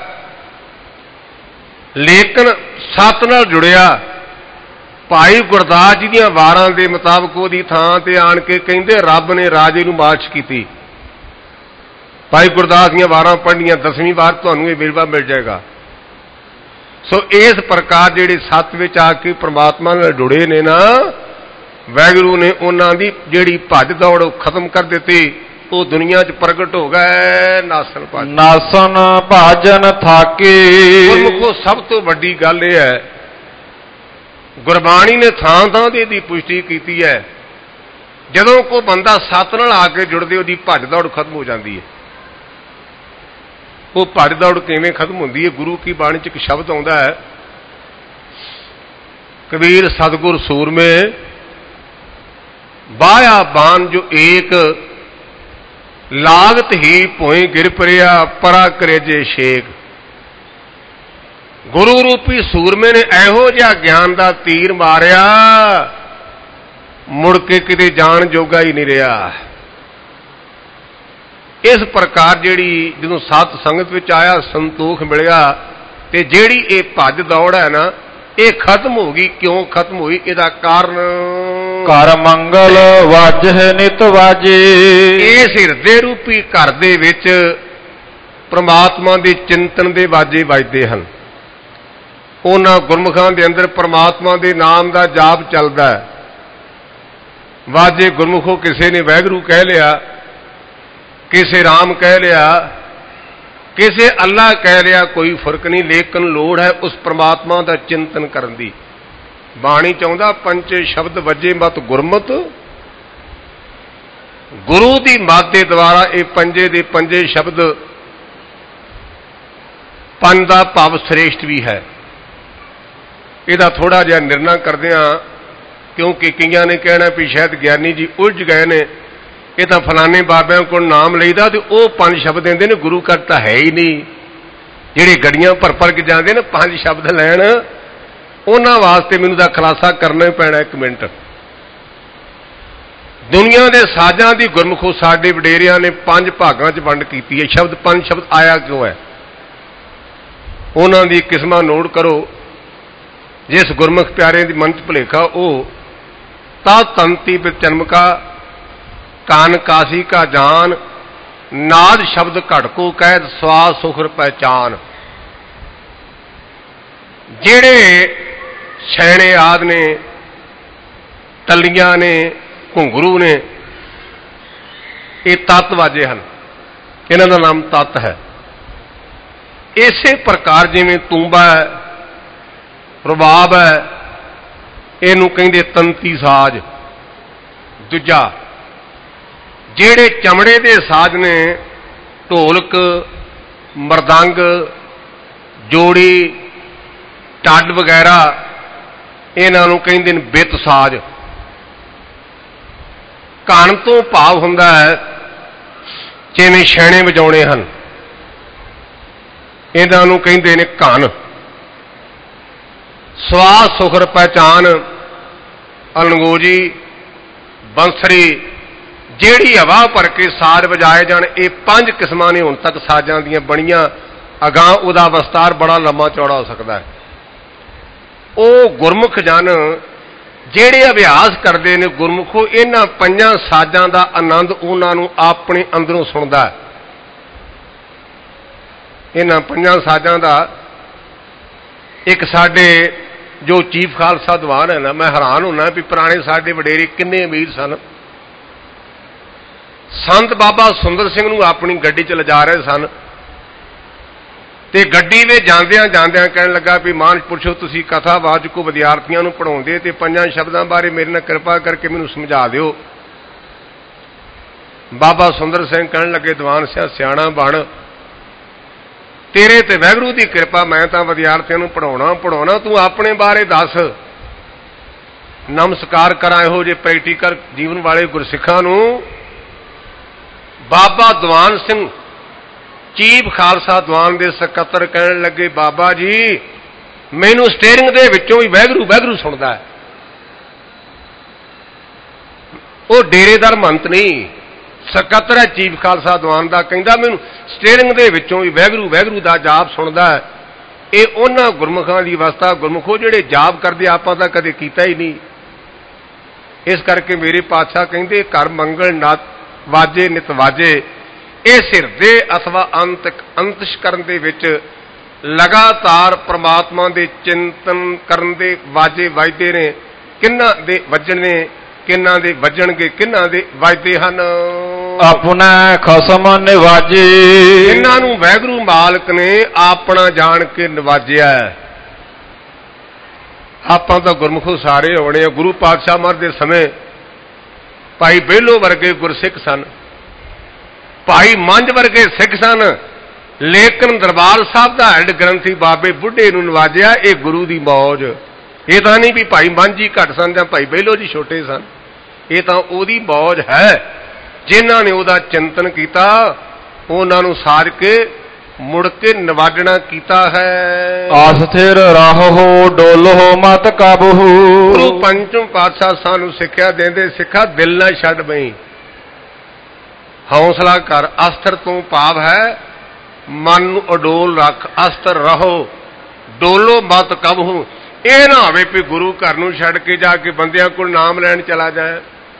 ਲੇਕਿਨ ਸਤ ਨਾਲ ਜੁੜਿਆ। ਭਾਈ ਗੁਰਦਾਸ ਜੀ ਦੀਆਂ ਵਾਰਾਂ ਦੇ ਮੁਤਾਬਕ ਉਹਦੀ ਥਾਂ ਤੇ ਆਣ ਕੇ ਕਹਿੰਦੇ ਰੱਬ ਨੇ ਰਾਜੇ ਨੂੰ ਮਾਰਸ਼ ਕੀਤੀ। ਭਾਈ ਗੁਰਦਾਸ ਦੀਆਂ ਵਾਰਾਂ ਪੜ੍ਹਨੀਆਂ 10ਵੀਂ ਵਾਰ ਤੁਹਾਨੂੰ ਇਹ ਵੇਰਵਾ ਮਿਲ ਜਾਏਗਾ। ਸੋ ਇਸ ਪ੍ਰਕਾਰ ਜਿਹੜੇ ਸੱਤ ਵਿੱਚ ਆ ਕੇ ਪ੍ਰਮਾਤਮਾ ਨਾਲ ਜੁੜੇ ਨੇ ਨਾ, ਵਾਹਿਗੁਰੂ ਨੇ ਉਹਨਾਂ ਦੀ ਜਿਹੜੀ ਭੱਜ ਦੌੜ ਉਹ ਖਤਮ ਕਰ ਦਿੱਤੀ। ਉਹ ਦੁਨੀਆ 'ਚ ਪ੍ਰਗਟ ਹੋ ਗਏ ਨਾਸਨ ਭਾਜਨ। ਨਾਸਨ ਭਾਜਨ ਥਾਕੇ। ਗੁਰਮੁਖੋ ਸਭ ਤੋਂ ਵੱਡੀ ਗੱਲ ਇਹ ਹੈ, ਗੁਰਬਾਣੀ ਨੇ ਥਾਂ ਥਾਂ ਤੇ ਇਹਦੀ ਪੁਸ਼ਟੀ ਕੀਤੀ ਹੈ। ਜਦੋਂ ਕੋਈ ਬੰਦਾ ਸੱਤ ਨਾਲ ਆ ਕੇ ਜੁੜਦੇ, ਉਹਦੀ ਭੱਜ ਦੌੜ ਖਤਮ ਹੋ ਜਾਂਦੀ ਹੈ। ਉਹ ਭੱਜ ਦੌੜ ਕਿਵੇਂ ਖਤਮ ਹੁੰਦੀ ਹੈ? ਗੁਰੂ ਕੀ ਬਾਣੀ 'ਚ ਇੱਕ ਸ਼ਬਦ ਆਉਂਦਾ ਹੈ, ਕਬੀਰ ਸਤਿਗੁਰ ਸੂਰਮੇ ਬਾਇਆ ਬਾਣ ਜੋ ਏਕ, ਲਾਗਤ ਹੀ ਭੋਏ ਗਿਰ ਪਰਿਆ ਪਰਾ ਕਰੇ ਜੇ ਸ਼ੇਕ। ਗੁਰੂ ਰੂਪੀ ਸੂਰਮੇ ਨੇ ਇਹੋ ਜਿਹਾ ਗਿਆਨ ਦਾ ਤੀਰ ਮਾਰਿਆ, ਮੁੜ ਕੇ ਕਿਤੇ ਜਾਣ ਜੋਗਾ ਹੀ ਨਹੀਂ ਰਿਹਾ। ਇਸ ਪ੍ਰਕਾਰ ਜਿਹੜੀ ਜਦੋਂ ਸਤ ਸੰਗਤ ਵਿੱਚ ਆਇਆ, ਸੰਤੋਖ ਮਿਲਿਆ, ਤੇ ਜਿਹੜੀ ਇਹ ਭੱਜ ਦੌੜ ਹੈ ਨਾ, ਇਹ ਖਤਮ ਹੋ ਗਈ। ਕਿਉਂ ਖਤਮ ਹੋਈ? ਇਹਦਾ ਕਾਰਨ ਘਰ ਮੰਗਲ ਵਾਜਹਿ ਨਿਤ ਵਾਜੇ। ਇਸ ਹਿਰਦੇ ਰੂਪੀ ਘਰ ਦੇ ਵਿੱਚ ਪ੍ਰਮਾਤਮਾ ਦੇ ਚਿੰਤਨ ਦੇ ਵਾਜੇ ਵੱਜਦੇ ਹਨ। ਉਹਨਾਂ ਗੁਰਮੁਖਾਂ ਦੇ ਅੰਦਰ ਪ੍ਰਮਾਤਮਾ ਦੇ ਨਾਮ ਦਾ ਜਾਪ ਚੱਲਦਾ ਹੈ। ਵਾਜੇ ਗੁਰਮੁਖੋ ਕਿਸੇ ਨੇ ਵਾਹਿਗੁਰੂ ਕਹਿ ਲਿਆ, ਕਿਸੇ ਰਾਮ ਕਹਿ ਲਿਆ, ਕਿਸੇ ਅੱਲਾ ਕਹਿ ਲਿਆ, ਕੋਈ ਫਰਕ ਨਹੀਂ, ਲੇਕਿਨ ਲੋੜ ਹੈ ਉਸ ਪ੍ਰਮਾਤਮਾ ਦਾ ਚਿੰਤਨ ਕਰਨ ਦੀ। ਬਾਣੀ ਚਾਹੁੰਦਾ ਪੰਚੇ ਸ਼ਬਦ ਵੱਜੇ ਮਤ ਗੁਰਮਤ। ਗੁਰੂ ਦੀ ਮੱਤ ਦੇ ਦੁਆਰਾ ਇਹ ਪੰਜੇ ਦੇ ਪੰਜੇ ਸ਼ਬਦ, ਪੰਜ ਦਾ ਭਾਵ ਸ੍ਰੇਸ਼ਟ ਵੀ ਹੈ। ਇਹਦਾ ਥੋੜਾ ਜਿਹਾ ਨਿਰਣਾ ਕਰਦੇ ਹਾਂ, ਕਿਉਂਕਿ ਕਈਆਂ ਨੇ ਕਹਿਣਾ ਵੀ ਸ਼ਾਇਦ ਗਿਆਨੀ ਜੀ ਉਲਝ ਗਏ ਨੇ, ਇਹ ਤਾਂ ਫਲਾਣੇ ਬਾਬਿਆਂ ਕੋਲ ਨਾਮ ਲਈਦਾ ਤੇ ਉਹ 5 ਸ਼ਬਦ ਦਿੰਦੇ ਨੇ, ਗੁਰੂ ਘਰ ਤਾਂ ਹੈ ਹੀ ਨਹੀਂ। ਜਿਹੜੇ ਗੱਡੀਆਂ ਭਰ ਕੇ ਜਾਂਦੇ ਨੇ 5 ਸ਼ਬਦ ਲੈਣ, ਉਹਨਾਂ ਵਾਸਤੇ ਮੈਨੂੰ ਤਾਂ ਖੁਲਾਸਾ ਕਰਨਾ ਹੀ ਪੈਣਾ 1 ਮਿੰਟ। ਦੁਨੀਆ ਦੇ ਸਾਜ਼ਾਂ ਦੀ ਗੁਰਮੁਖੋ ਸਾਡੇ ਵਡੇਰਿਆਂ ਨੇ 5 ਭਾਗਾਂ 'ਚ ਵੰਡ ਕੀਤੀ ਹੈ। 5 ਸ਼ਬਦ ਆਇਆ ਕਿਉਂ ਹੈ? ਉਹਨਾਂ ਦੀ ਕਿਸਮਾਂ ਨੋਟ ਕਰੋ। ਜਿਸ ਗੁਰਮੁਖ ਪਿਆਰੇ ਦੀ ਮਨ 'ਚ ਭੁਲੇਖਾ, ਉਹ ਤਾ ਤੰਤੀ ਵਿੱਚ ਜਨਮ ਕਾ, ਕਾਨ ਕਾਸੀ ਕਾ ਜਾਨ, ਨਾਦ ਸ਼ਬਦ ਘੜ ਕੋ ਕਹਿਤ, ਸਵਾਦ ਸੁਖਰ ਪਹਿਚਾਨ। ਜਿਹੜੇ ਛੈਣੇ ਆਦ ਨੇ, ਟੱਲੀਆਂ ਨੇ, ਘੁੰਗਰੂ ਨੇ, ਇਹ ਤੱਤ ਵਾਜੇ ਹਨ, ਇਹਨਾਂ ਦਾ ਨਾਮ ਤੱਤ ਹੈ। ਇਸੇ ਪ੍ਰਕਾਰ ਜਿਵੇਂ ਤੂੰਬਾ ਹੈ, ਰਬਾਬ ਹੈ, ਇਹਨੂੰ ਕਹਿੰਦੇ ਤੰਤੀ ਸਾਜ਼। ਦੂਜਾ ਜਿਹੜੇ ਚਮੜੇ ਦੇ ਸਾਜ਼ ਨੇ, ਢੋਲਕ, ਮਰਦੰਗ, ਜੋੜੀ, ਟੱਡ ਵਗੈਰਾ, ਇਹਨਾਂ ਨੂੰ ਕਹਿੰਦੇ ਨੇ ਬਿੱਤ ਸਾਜ਼। ਘਣ ਤੋਂ ਭਾਵ ਹੁੰਦਾ ਹੈ ਜਿਵੇਂ ਛੈਣੇ ਵਜਾਉਣੇ ਹਨ, ਇਹਨਾਂ ਨੂੰ ਕਹਿੰਦੇ ਨੇ ਘਣ। ਸਵਾਦ ਸੁਖਰ ਪਹਿਚਾਨ, ਅਲੰਗੋਜੀ, ਬੰਸਰੀ, ਜਿਹੜੀ ਹਵਾ ਭਰ ਕੇ ਸਾਜ਼ ਵਜਾਏ ਜਾਣ, ਇਹ 5 ਕਿਸਮਾਂ ਨੇ ਹੁਣ ਤੱਕ ਸਾਜ਼ਾਂ ਦੀਆਂ ਬਣੀਆਂ। ਅਗਾਂਹ ਉਹਦਾ ਵਿਸਤਾਰ ਬੜਾ ਲੰਮਾ ਚੌੜਾ ਹੋ ਸਕਦਾ ਹੈ। ਉਹ ਗੁਰਮੁਖ ਜਨ ਜਿਹੜੇ ਅਭਿਆਸ ਕਰਦੇ ਨੇ, ਗੁਰਮੁਖੋ ਇਹਨਾਂ 5 ਸਾਜ਼ਾਂ ਦਾ ਆਨੰਦ ਉਹਨਾਂ ਨੂੰ ਆਪਣੇ ਅੰਦਰੋਂ ਸੁਣਦਾ ਹੈ। ਇਹਨਾਂ 5 ਸਾਜ਼ਾਂ ਦਾ ਇੱਕ ਸਾਡੇ ਜੋ ਚੀਫ ਖਾਲਸਾ ਦੀਵਾਨ ਹੈ ਨਾ, ਮੈਂ ਹੈਰਾਨ ਹੁੰਦਾ ਵੀ ਪੁਰਾਣੇ ਸਾਡੇ ਵਡੇਰੇ ਕਿੰਨੇ ਅਮੀਰ ਸਨ। ਸੰਤ ਬਾਬਾ ਸੁੰਦਰ ਸਿੰਘ ਨੂੰ ਆਪਣੀ ਗੱਡੀ 'ਚ ਲਿਜਾ ਰਹੇ ਸਨ ਤੇ ਗੱਡੀ ਵਿੱਚ ਜਾਂਦਿਆਂ ਕਹਿਣ ਲੱਗਾ ਵੀ ਮਹਾਂਪੁਰਸ਼ੋ, ਤੁਸੀਂ ਕਥਾਵਾਚਕੋ ਵਿਦਿਆਰਥੀਆਂ ਨੂੰ ਪੜ੍ਹਾਉਂਦੇ ਤੇ 5 ਸ਼ਬਦਾਂ ਬਾਰੇ ਮੇਰੇ ਨਾਲ ਕਿਰਪਾ ਕਰਕੇ ਮੈਨੂੰ ਸਮਝਾ ਦਿਓ। ਬਾਬਾ ਸੁੰਦਰ ਸਿੰਘ ਕਹਿਣ ਲੱਗੇ, ਦੀਵਾਨ ਸਿਆ ਸਿਆਣਾ ਬਣ, ਤੇਰੇ ਤੇ ਵਾਹਿਗੁਰੂ ਦੀ ਕਿਰਪਾ, ਮੈਂ ਤਾਂ ਵਿਦਿਆਰਥੀਆਂ ਨੂੰ ਪੜਾਉਣਾ, ਤੂੰ ਆਪਣੇ ਬਾਰੇ ਦੱਸ। ਨਮਸਕਾਰ ਕਰਾਂ ਇਹੋ ਜਿਹੇ ਪ੍ਰੈਕਟੀਕਲ ਜੀਵਨ ਵਾਲੇ ਗੁਰਸਿੱਖਾਂ ਨੂੰ। ਬਾਬਾ ਦੀਵਾਨ ਸਿੰਘ ਚੀਫ ਖਾਲਸਾ ਦੀਵਾਨ ਦੇ ਸਕੱਤਰ ਕਹਿਣ ਲੱਗੇ, ਬਾਬਾ ਜੀ ਮੈਨੂੰ ਸਟੀਅਰਿੰਗ ਦੇ ਵਿੱਚੋਂ ਹੀ ਵਾਹਿਗੁਰੂ ਸੁਣਦਾ ਹੈ। ਉਹ ਡੇਰੇਦਾਰ ਮੰਤ ਨਹੀਂ, ਸਕੱਤਰ ਹੈ ਚੀਫ ਖਾਲਸਾ ਦੀਵਾਨ ਦਾ, ਕਹਿੰਦਾ ਮੈਨੂੰ ਸਟੀਅਰਿੰਗ ਦੇ ਵਿੱਚੋਂ ਹੀ ਵਾਹਿਗੁਰੂ ਦਾ ਜਾਪ ਸੁਣਦਾ ਹੈ। ਇਹ ਉਹਨਾਂ ਗੁਰਮੁਖਾਂ ਦੀ ਅਵਸਥਾ, ਗੁਰਮੁਖੋ ਜਿਹੜੇ ਜਾਪ ਕਰਦੇ ਆਪਾਂ ਤਾਂ ਕਦੇ ਕੀਤਾ ਹੀ ਨਹੀਂ। ਇਸ ਕਰਕੇ ਮੇਰੇ ਪਾਤਸ਼ਾਹ ਕਹਿੰਦੇ, ਘਰ ਮੰਗਲ ਨਤ ਵਾਜੇ ਨਿਤ ਵਾਜੇ। ਇਹ ਹਿਰਦੇ ਅਥਵਾ ਅੰਤਿਸ਼ ਕਰਨ ਦੇ ਵਿੱਚ ਲਗਾਤਾਰ ਪ੍ਰਮਾਤਮਾ ਦੇ ਚਿੰਤਨ ਕਰਨ ਦੇ ਵਾਜੇ ਵੱਜਦੇ ਨੇ। ਕਿਹਨਾਂ ਦੇ ਵੱਜਣੇ, ਕਿਹਨਾਂ ਦੇ ਵੱਜਣਗੇ, ਕਿਹਨਾਂ ਦੇ ਵੱਜਦੇ ਹਨ? ਆਪਣਾ ਖਸਮ ਨਿਵਾਜੇ। ਇਹਨਾਂ ਨੂੰ ਵਾਹਿਗੁਰੂ ਮਾਲਕ ਨੇ ਆਪਣਾ ਜਾਣ ਕੇ ਨਿਵਾਜਿਆ। ਆਪਾਂ ਤਾਂ ਗੁਰਮੁਖੋ ਸਾਰੇ ਹੋਣੇ ਆ। ਗੁਰੂ ਪਾਤਸ਼ਾਹ ਮਹਾਰਾਜ ਦੇ ਸਮੇਂ ਭਾਈ ਬੇਲੋ ਵਰਗੇ ਗੁਰਸਿੱਖ ਸਨ, ਭਾਈ ਮੰਝ ਵਰਗੇ ਸਿੱਖ ਸਨ, ਲੇਕਿਨ ਦਰਬਾਰ ਸਾਹਿਬ ਦਾ ਹੈਡ ਗ੍ਰੰਥੀ ਬਾਬੇ ਬੁੱਢੇ ਨੂੰ ਨਵਾਜਿਆ। ਇਹ ਗੁਰੂ ਦੀ ਮੌਜ। ਇਹ ਤਾਂ ਨਹੀਂ ਵੀ ਭਾਈ ਮੰਝ ਜੀ ਘੱਟ ਸਨ ਜਾਂ ਭਾਈ ਬੇਲੋ ਜੀ ਛੋਟੇ ਸਨ, ਇਹ ਤਾਂ ਉਹਦੀ ਮੌਜ ਹੈ। ਜਿਨ੍ਹਾਂ ਨੇ ਉਹਦਾ ਚਿੰਤਨ ਕੀਤਾ, ਉਹਨਾਂ ਨੂੰ ਸਾਜ ਕੇ ਮੁੜ ਕੇ ਨਿਵਾਜਣਾ ਕੀਤਾ ਹੈ। ਆਸਥਿਰ ਰਹੋ ਡੋਲੋ ਮਤ ਕਾਬੂ। ਗੁਰੂ ਪੰਚਮ ਪਾਤਸ਼ਾਹ ਸਾਨੂੰ ਸਿੱਖਿਆ ਦਿੰਦੇ, ਸਿੱਖਾ ਦਿਲ ਨਾ ਛੱਡ ਬਈ, ਹੌਸਲਾ ਕਰ। ਅਸਥਿਰ ਤੋਂ ਭਾਵ ਹੈ ਮਨ ਨੂੰ ਅਡੋਲ ਰੱਖ। ਅਸਥਿਰ ਰਹੋ ਡੋਲੋ ਮਤ ਕਾਬੂ। ਇਹ ਨਾ ਹੋਵੇ ਵੀ ਗੁਰੂ ਘਰ ਨੂੰ ਛੱਡ ਕੇ ਜਾ ਕੇ ਬੰਦਿਆਂ ਕੋਲ ਨਾਮ ਲੈਣ ਚਲਾ ਜਾਏ।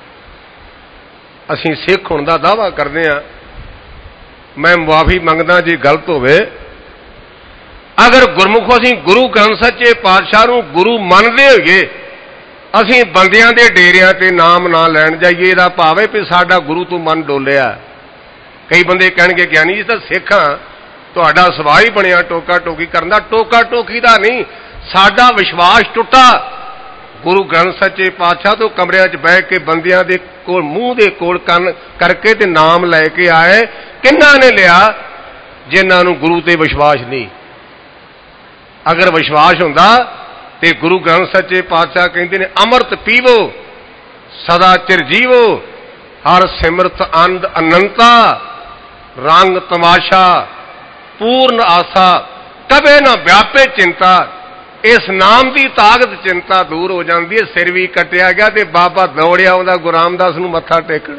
ਅਸੀਂ ਸਿੱਖ ਹੋਣ ਦਾ ਦਾਅਵਾ ਕਰਦੇ ਹਾਂ, ਮੈਂ ਮੁਆਫੀ ਮੰਗਦਾ ਜੇ ਗਲਤ ਹੋਵੇ। ਅਗਰ ਗੁਰਮੁਖੋ ਅਸੀਂ ਗੁਰੂ ਗ੍ਰੰਥ ਸੱਚੇ ਪਾਤਸ਼ਾਹ ਨੂੰ ਗੁਰੂ ਮੰਨਦੇ ਹੋਈਏ, ਅਸੀਂ ਬੰਦਿਆਂ ਦੇ ਡੇਰਿਆਂ ਤੇ ਨਾਮ ਨਾ ਲੈਣ ਜਾਈਏ, ਇਹਦਾ ਭਾਵ ਹੈ ਵੀ ਸਾਡਾ ਗੁਰੂ ਤੋਂ ਮਨ ਡੋਲਿਆ। ਕਈ ਬੰਦੇ ਕਹਿਣਗੇ, ਗਿਆਨੀ ਜੀ ਤਾਂ ਸਿੱਖ ਹਾਂ, ਤੁਹਾਡਾ ਸੁਭਾਅ ਹੀ ਬਣਿਆ ਟੋਕਾ ਟੋਕੀ ਕਰਨ ਦਾ। ਟੋਕਾ ਟੋਕੀ ਦਾ ਨਹੀਂ, ਸਾਡਾ ਵਿਸ਼ਵਾਸ ਟੁੱਟਾ। ਗੁਰੂ ਗ੍ਰੰਥ ਸੱਚੇ ਪਾਤਸ਼ਾਹ ਤੋਂ ਕਮਰਿਆਂ 'ਚ ਬਹਿ ਕੇ ਬੰਦਿਆਂ ਦੇ ਕੋਲ ਮੂੰਹ ਦੇ ਕੋਲ ਕੰਨ ਕਰਕੇ ਤੇ ਨਾਮ ਲੈ ਕੇ ਆਏ। ਕਿਹਨਾਂ ਨੇ ਲਿਆ? ਜਿਨ੍ਹਾਂ ਨੂੰ ਗੁਰੂ ਤੇ ਵਿਸ਼ਵਾਸ ਨਹੀਂ। ਅਗਰ ਵਿਸ਼ਵਾਸ ਹੁੰਦਾ ਤੇ ਗੁਰੂ ਗ੍ਰੰਥ ਸੱਚੇ ਪਾਤਸ਼ਾਹ ਕਹਿੰਦੇ ਨੇ, ਅੰਮ੍ਰਿਤ ਪੀਵੋ ਸਦਾ ਚਿਰ ਜੀਵੋ, ਹਰ ਸਿਮਰਤ ਅੰਧ ਅਨੰਤਾ, ਰੰਗ ਤਮਾਸ਼ਾ ਪੂਰਨ ਆਸਾ, ਕਦੇ ਨਾ ਵਿਆਪੇ ਚਿੰਤਾ। ਇਸ ਨਾਮ ਦੀ ਤਾਕਤ ਚਿੰਤਾ ਦੂਰ ਹੋ ਜਾਂਦੀ ਹੈ। ਸਿਰ ਵੀ ਕੱਟਿਆ ਗਿਆ ਤੇ ਬਾਬਾ ਦੌੜਿਆ ਆਉਂਦਾ ਗੁਰੂ ਰਾਮਦਾਸ ਨੂੰ ਮੱਥਾ ਟੇਕਣ।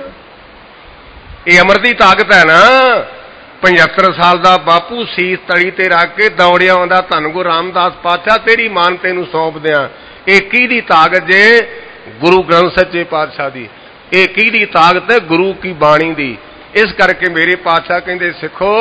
ਇਹ ਅਮਰ ਦੀ ਤਾਕਤ ਹੈ ਨਾ। 75 ਸਾਲ ਦਾ ਬਾਪੂ ਸੀਸ ਤਲੀ ਤੇ ਰੱਖ ਕੇ ਦੌੜਿਆ ਆਉਂਦਾ, ਧੰਨ ਗੁਰੂ ਰਾਮਦਾਸ ਪਾਤਸ਼ਾਹ ਤੇਰੀ ਮਾਨ ਤੈਨੂੰ ਸੌਂਪ ਦਿਆਂ। ਇਹ ਕਿਹਦੀ ਤਾਕਤ ਜੇ? ਗੁਰੂ ਗ੍ਰੰਥ ਸੱਚੇ ਪਾਤਸ਼ਾਹ ਦੀ। ਇਹ ਕਿਹਦੀ ਤਾਕਤ ਹੈ? ਗੁਰੂ ਕੀ ਬਾਣੀ ਦੀ। ਇਸ ਕਰਕੇ ਮੇਰੇ ਪਾਤਸ਼ਾਹ ਕਹਿੰਦੇ ਸਿੱਖੋ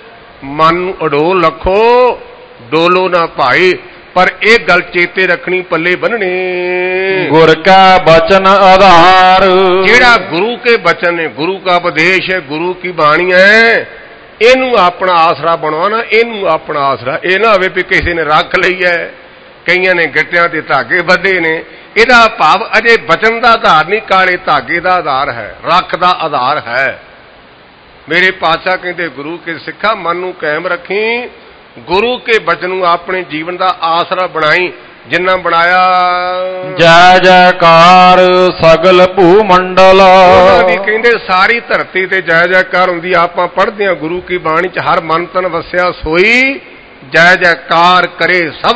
ਮਨ ਨੂੰ ਅਡੋਲ ਰੱਖੋ, ਡੋਲੋ ਨਾ ਭਾਈ, ਪਰ ਇਹ ਗੱਲ ਚੇਤੇ ਰੱਖਣੀ ਪੱਲੇ ਬੰਨਣੇ ਗੁਰ ਕਾ ਬਚਨ ਆਧਾਰ। ਜਿਹੜਾ ਗੁਰੂ ਕੇ ਬਚਨ ਹੈ, ਗੁਰੂ ਕਾ ਉਪਦੇਸ਼ ਹੈ, ਗੁਰੂ ਕੀ ਬਾਣੀ ਹੈ, ਇਹਨੂੰ ਆਪਣਾ ਆਸਰਾ ਬਣਾਉਣਾ। ਇਹਨੂੰ ਆਪਣਾ ਆਸਰਾ ਇਹ ਨਾ ਹੋਵੇ ਵੀ ਕਿਸੇ ਨੇ ਰੱਖ ਲਈ ਹੈ, ਕਈਆਂ ਨੇ ਗਿੱਟਿਆਂ ਤੇ ਧਾਗੇ ਬੱਧੇ ਨੇ। ਇਹਦਾ ਭਾਵ ਅਜੇ ਬਚਨ ਦਾ ਆਧਾਰ ਨਹੀਂ, ਕਾਲੇ ਧਾਗੇ ਦਾ ਆਧਾਰ ਹੈ, ਰੱਖ ਦਾ ਆਧਾਰ ਹੈ। ਮੇਰੇ ਪਾਤਸ਼ਾਹ ਕਹਿੰਦੇ ਗੁਰੂ ਕੇ ਸਿੱਖਾ ਮਨ ਨੂੰ ਕਾਇਮ ਰੱਖੀ, ਗੁਰੂ ਕੇ ਬਚਨ ਨੂੰ ਆਪਣੇ ਜੀਵਨ ਦਾ ਆਸਰਾ ਬਣਾਈ। ਜਿੰਨਾ ਬਣਾਇਆ ਜੈ ਜੈਕਾਰ ਸਗਲ ਭੂ ਮੰਡਲ। ਉਹਨਾਂ ਦੀ ਕਹਿੰਦੇ ਸਾਰੀ ਧਰਤੀ ਤੇ ਜੈ ਜੈਕਾਰ ਹੁੰਦੀ। ਆਪਾਂ ਪੜ੍ਹਦੇ ਹਾਂ ਗੁਰੂ ਕੀ ਬਾਣੀ ਚ, ਹਰ ਮਨ ਤਨ ਵਸਿਆ ਸੋਈ, ਜੈ ਜੈਕਾਰ ਕਰੇ ਸਭ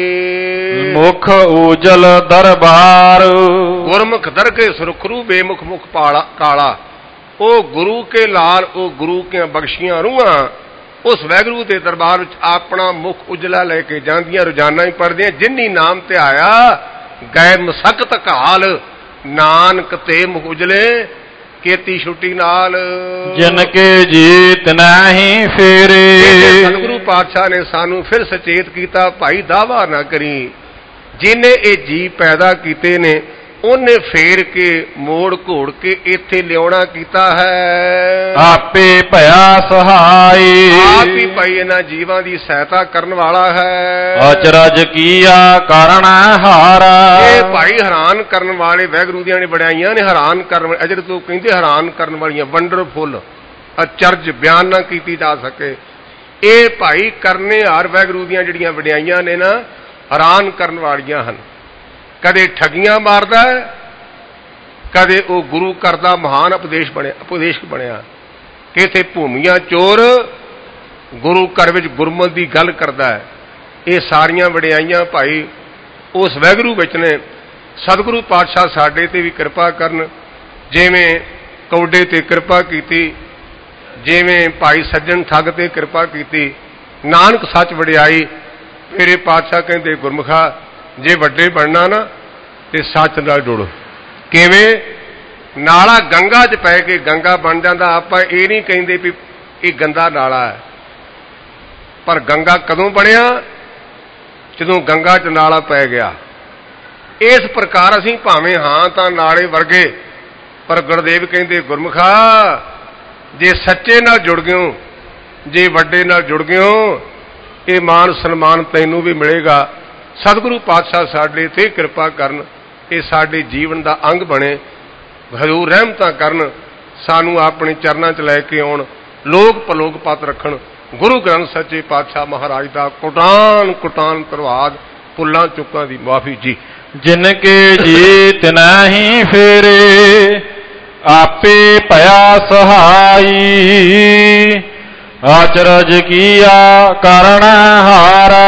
ਕੋਈ। ਮੁਖ ਉਜਲ ਦਰਬਾਰ। ਗੁਰਮੁਖ ਦਰਗੇ ਸੁਰਖਰੂ, ਬੇਮੁਖ ਮੁਖ ਕਾਲਾ। ਉਹ ਗੁਰੂ ਕੇ ਲਾਲ, ਉਹ ਗੁਰੂ ਕੇ ਬਖਸ਼ੀਆਂ ਰੂਹਾਂ ਉਸ ਵਾਹਿਗੁਰੂ ਦੇ ਦਰਬਾਰ ਵਿੱਚ ਆਪਣਾ ਮੁਖ ਉਜਲਾ ਲੈ ਕੇ ਜਾਂਦੀਆਂ। ਰੋਜ਼ਾਨਾ ਹੀ ਪੜ੍ਹਦੀਆਂ, ਜਿਨੀ ਨਾਮ ਤੇ ਆਇਆ ਗਏ ਮਸਕਤ ਕਾਲ, ਨਾਨਕ ਤੇ ਮੁਖ ਉਜਲੇ ਕੀਤੀ ਛੁੱਟੀ ਨਾਲ। ਜਿਨ ਕੇ ਜੀਤ ਨਹੀਂ ਫੇਰੇ। ਸਤਿਗੁਰੂ ਪਾਤਸ਼ਾਹ ਨੇ ਸਾਨੂੰ ਫਿਰ ਸੁਚੇਤ ਕੀਤਾ, ਭਾਈ ਦਾਵਾ ਨਾ ਕਰੀ। ਜਿਹਨੇ ਇਹ ਜੀਵ ਪੈਦਾ ਕੀਤੇ ਨੇ ਉਹਨੇ ਫੇਰ ਕੇ ਮੋੜ ਘੋੜ ਕੇ ਇੱਥੇ ਲਿਆਉਣਾ ਕੀਤਾ ਹੈ। ਆਪੇ ਭਇਆ ਸਹਾਈ। ਆਪ ਹੀ ਭਾਈ ਇਹਨਾਂ ਜੀਵਾਂ ਦੀ ਸਹਾਇਤਾ ਕਰਨ ਵਾਲਾ ਹੈ। ਅਚਰਜ ਕੀਆ ਕਰਨ ਹਾਰਾ। ਇਹ ਭਾਈ ਹੈਰਾਨ ਕਰਨ ਵਾਲੇ ਵਾਹਿਗੁਰੂ ਦੀਆਂ ਨੇ ਵਡਿਆਈਆਂ ਨੇ। ਹੈਰਾਨ ਕਰਨ ਅਜਰ ਤੋਂ ਕਹਿੰਦੇ ਹੈਰਾਨ ਕਰਨ ਵਾਲੀਆਂ, ਵੰਡਰਫੁੱਲ, ਅਚਰਜ ਬਿਆਨ ਨਾ ਕੀਤੀ ਜਾ ਸਕੇ। ਇਹ ਭਾਈ ਕਰਨੇ ਹਾਰ ਵਾਹਿਗੁਰੂ ਦੀਆਂ ਜਿਹੜੀਆਂ ਵਡਿਆਈਆਂ ਨੇ ਨਾ, ਹੈਰਾਨ ਕਰਨ ਵਾਲੀਆਂ ਹਨ। ਕਦੇ ਠੱਗੀਆਂ ਮਾਰਦਾ, ਕਦੇ ਉਹ ਗੁਰੂ ਘਰ ਦਾ ਮਹਾਨ ਉਪਦੇਸ਼ਕ ਬਣਿਆ। ਕਿਥੇ ਭੂਮੀਆਂ ਚੋਰ, ਗੁਰੂ ਘਰ ਵਿੱਚ ਗੁਰਮਤਿ ਦੀ ਗੱਲ ਕਰਦਾ ਹੈ। ਇਹ ਸਾਰੀਆਂ ਵਡਿਆਈਆਂ ਭਾਈ ਉਸ ਵਾਹਿਗੁਰੂ ਵਿੱਚ ਨੇ। ਸਤਿਗੁਰੂ ਪਾਤਸ਼ਾਹ ਸਾਡੇ ਤੇ ਵੀ ਕਿਰਪਾ ਕਰਨ, ਜਿਵੇਂ ਕੌਡੇ ਤੇ ਕਿਰਪਾ ਕੀਤੀ, ਜਿਵੇਂ ਭਾਈ ਸੱਜਣ ਠੱਗ ਤੇ ਕਿਰਪਾ ਕੀਤੀ। ਨਾਨਕ ਸੱਚ ਵਡਿਆਈ। ਮੇਰੇ ਪਾਤਸ਼ਾਹ ਕਹਿੰਦੇ ਗੁਰਮੁਖਾ ਜੇ ਵੱਡੇ ਬਣਨਾ ਨਾ ਤੇ ਸੱਚ ਨਾਲ ਜੁੜੋ। ਕਿਵੇਂ? ਨਾਲਾ ਗੰਗਾ 'ਚ ਪੈ ਕੇ ਗੰਗਾ ਬਣ ਜਾਂਦਾ। ਆਪਾਂ ਇਹ ਨਹੀਂ ਕਹਿੰਦੇ ਵੀ ਇਹ ਗੰਦਾ ਨਾਲਾ ਹੈ, ਪਰ ਗੰਗਾ ਕਦੋਂ ਬਣਿਆ? ਜਦੋਂ ਗੰਗਾ 'ਚ ਨਾਲਾ ਪੈ ਗਿਆ। ਇਸ ਪ੍ਰਕਾਰ ਅਸੀਂ ਭਾਵੇਂ ਹਾਂ ਤਾਂ ਨਾਲੇ ਵਰਗੇ, ਪਰ ਗੁਰਦੇਵ ਕਹਿੰਦੇ ਗੁਰਮੁਖਾ ਜੇ ਸੱਚੇ ਨਾਲ ਜੁੜ ਗਿਓ, ਜੇ ਵੱਡੇ ਨਾਲ ਜੁੜ ਗਿਓ, ਇਹ ਮਾਨ ਸਨਮਾਨ ਤੈਨੂੰ ਵੀ ਮਿਲੇਗਾ। ਸਤਿਗੁਰੂ ਪਾਤਸ਼ਾਹ ਸਾਡੇ ਤੇ ਕਿਰਪਾ ਕਰਨ, ਇਹ ਸਾਡੇ ਜੀਵਨ ਦਾ ਅੰਗ ਬਣੇ। ਹਜ਼ੂਰ ਰਹਿਮਤਾਂ ਕਰਨ, ਸਾਨੂੰ ਆਪਣੇ ਚਰਨਾਂ 'ਚ ਲੈ ਕੇ ਆਉਣ, ਲੋਕ ਪਲੋਕ ਪਤ ਰੱਖਣ। ਗੁਰੂ ਗ੍ਰੰਥ ਸੱਚੇ ਪਾਤਸ਼ਾਹ ਮਹਾਰਾਜ ਦਾ ਕੋਟਾਨ ਕੋਟਾਨ ਧੰਨਵਾਦ। ਭੁੱਲਾਂ ਚੁੱਕਾਂ ਦੀ ਮਾਫੀ ਜੀ। ਜਿਨ ਕੇ ਜੀਤ ਨਹੀਂ ਫੇਰੇ, ਆਪੇ ਭਇਆ ਸਹਾਈ। ਅਚਰਜ ਕੀਆ ਕਰਨ ਹਾਰਾ,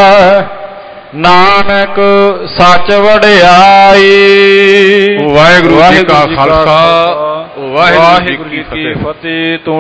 ਨਾਨਕ ਸੱਚ ਵਡਿਆਈ। ਵਾਹਿਗੁਰੂ ਜੀ ਕਾ ਖਾਲਸਾ, ਵਾਹਿਗੁਰੂ ਜੀ ਕੀ ਫਤਿਹ।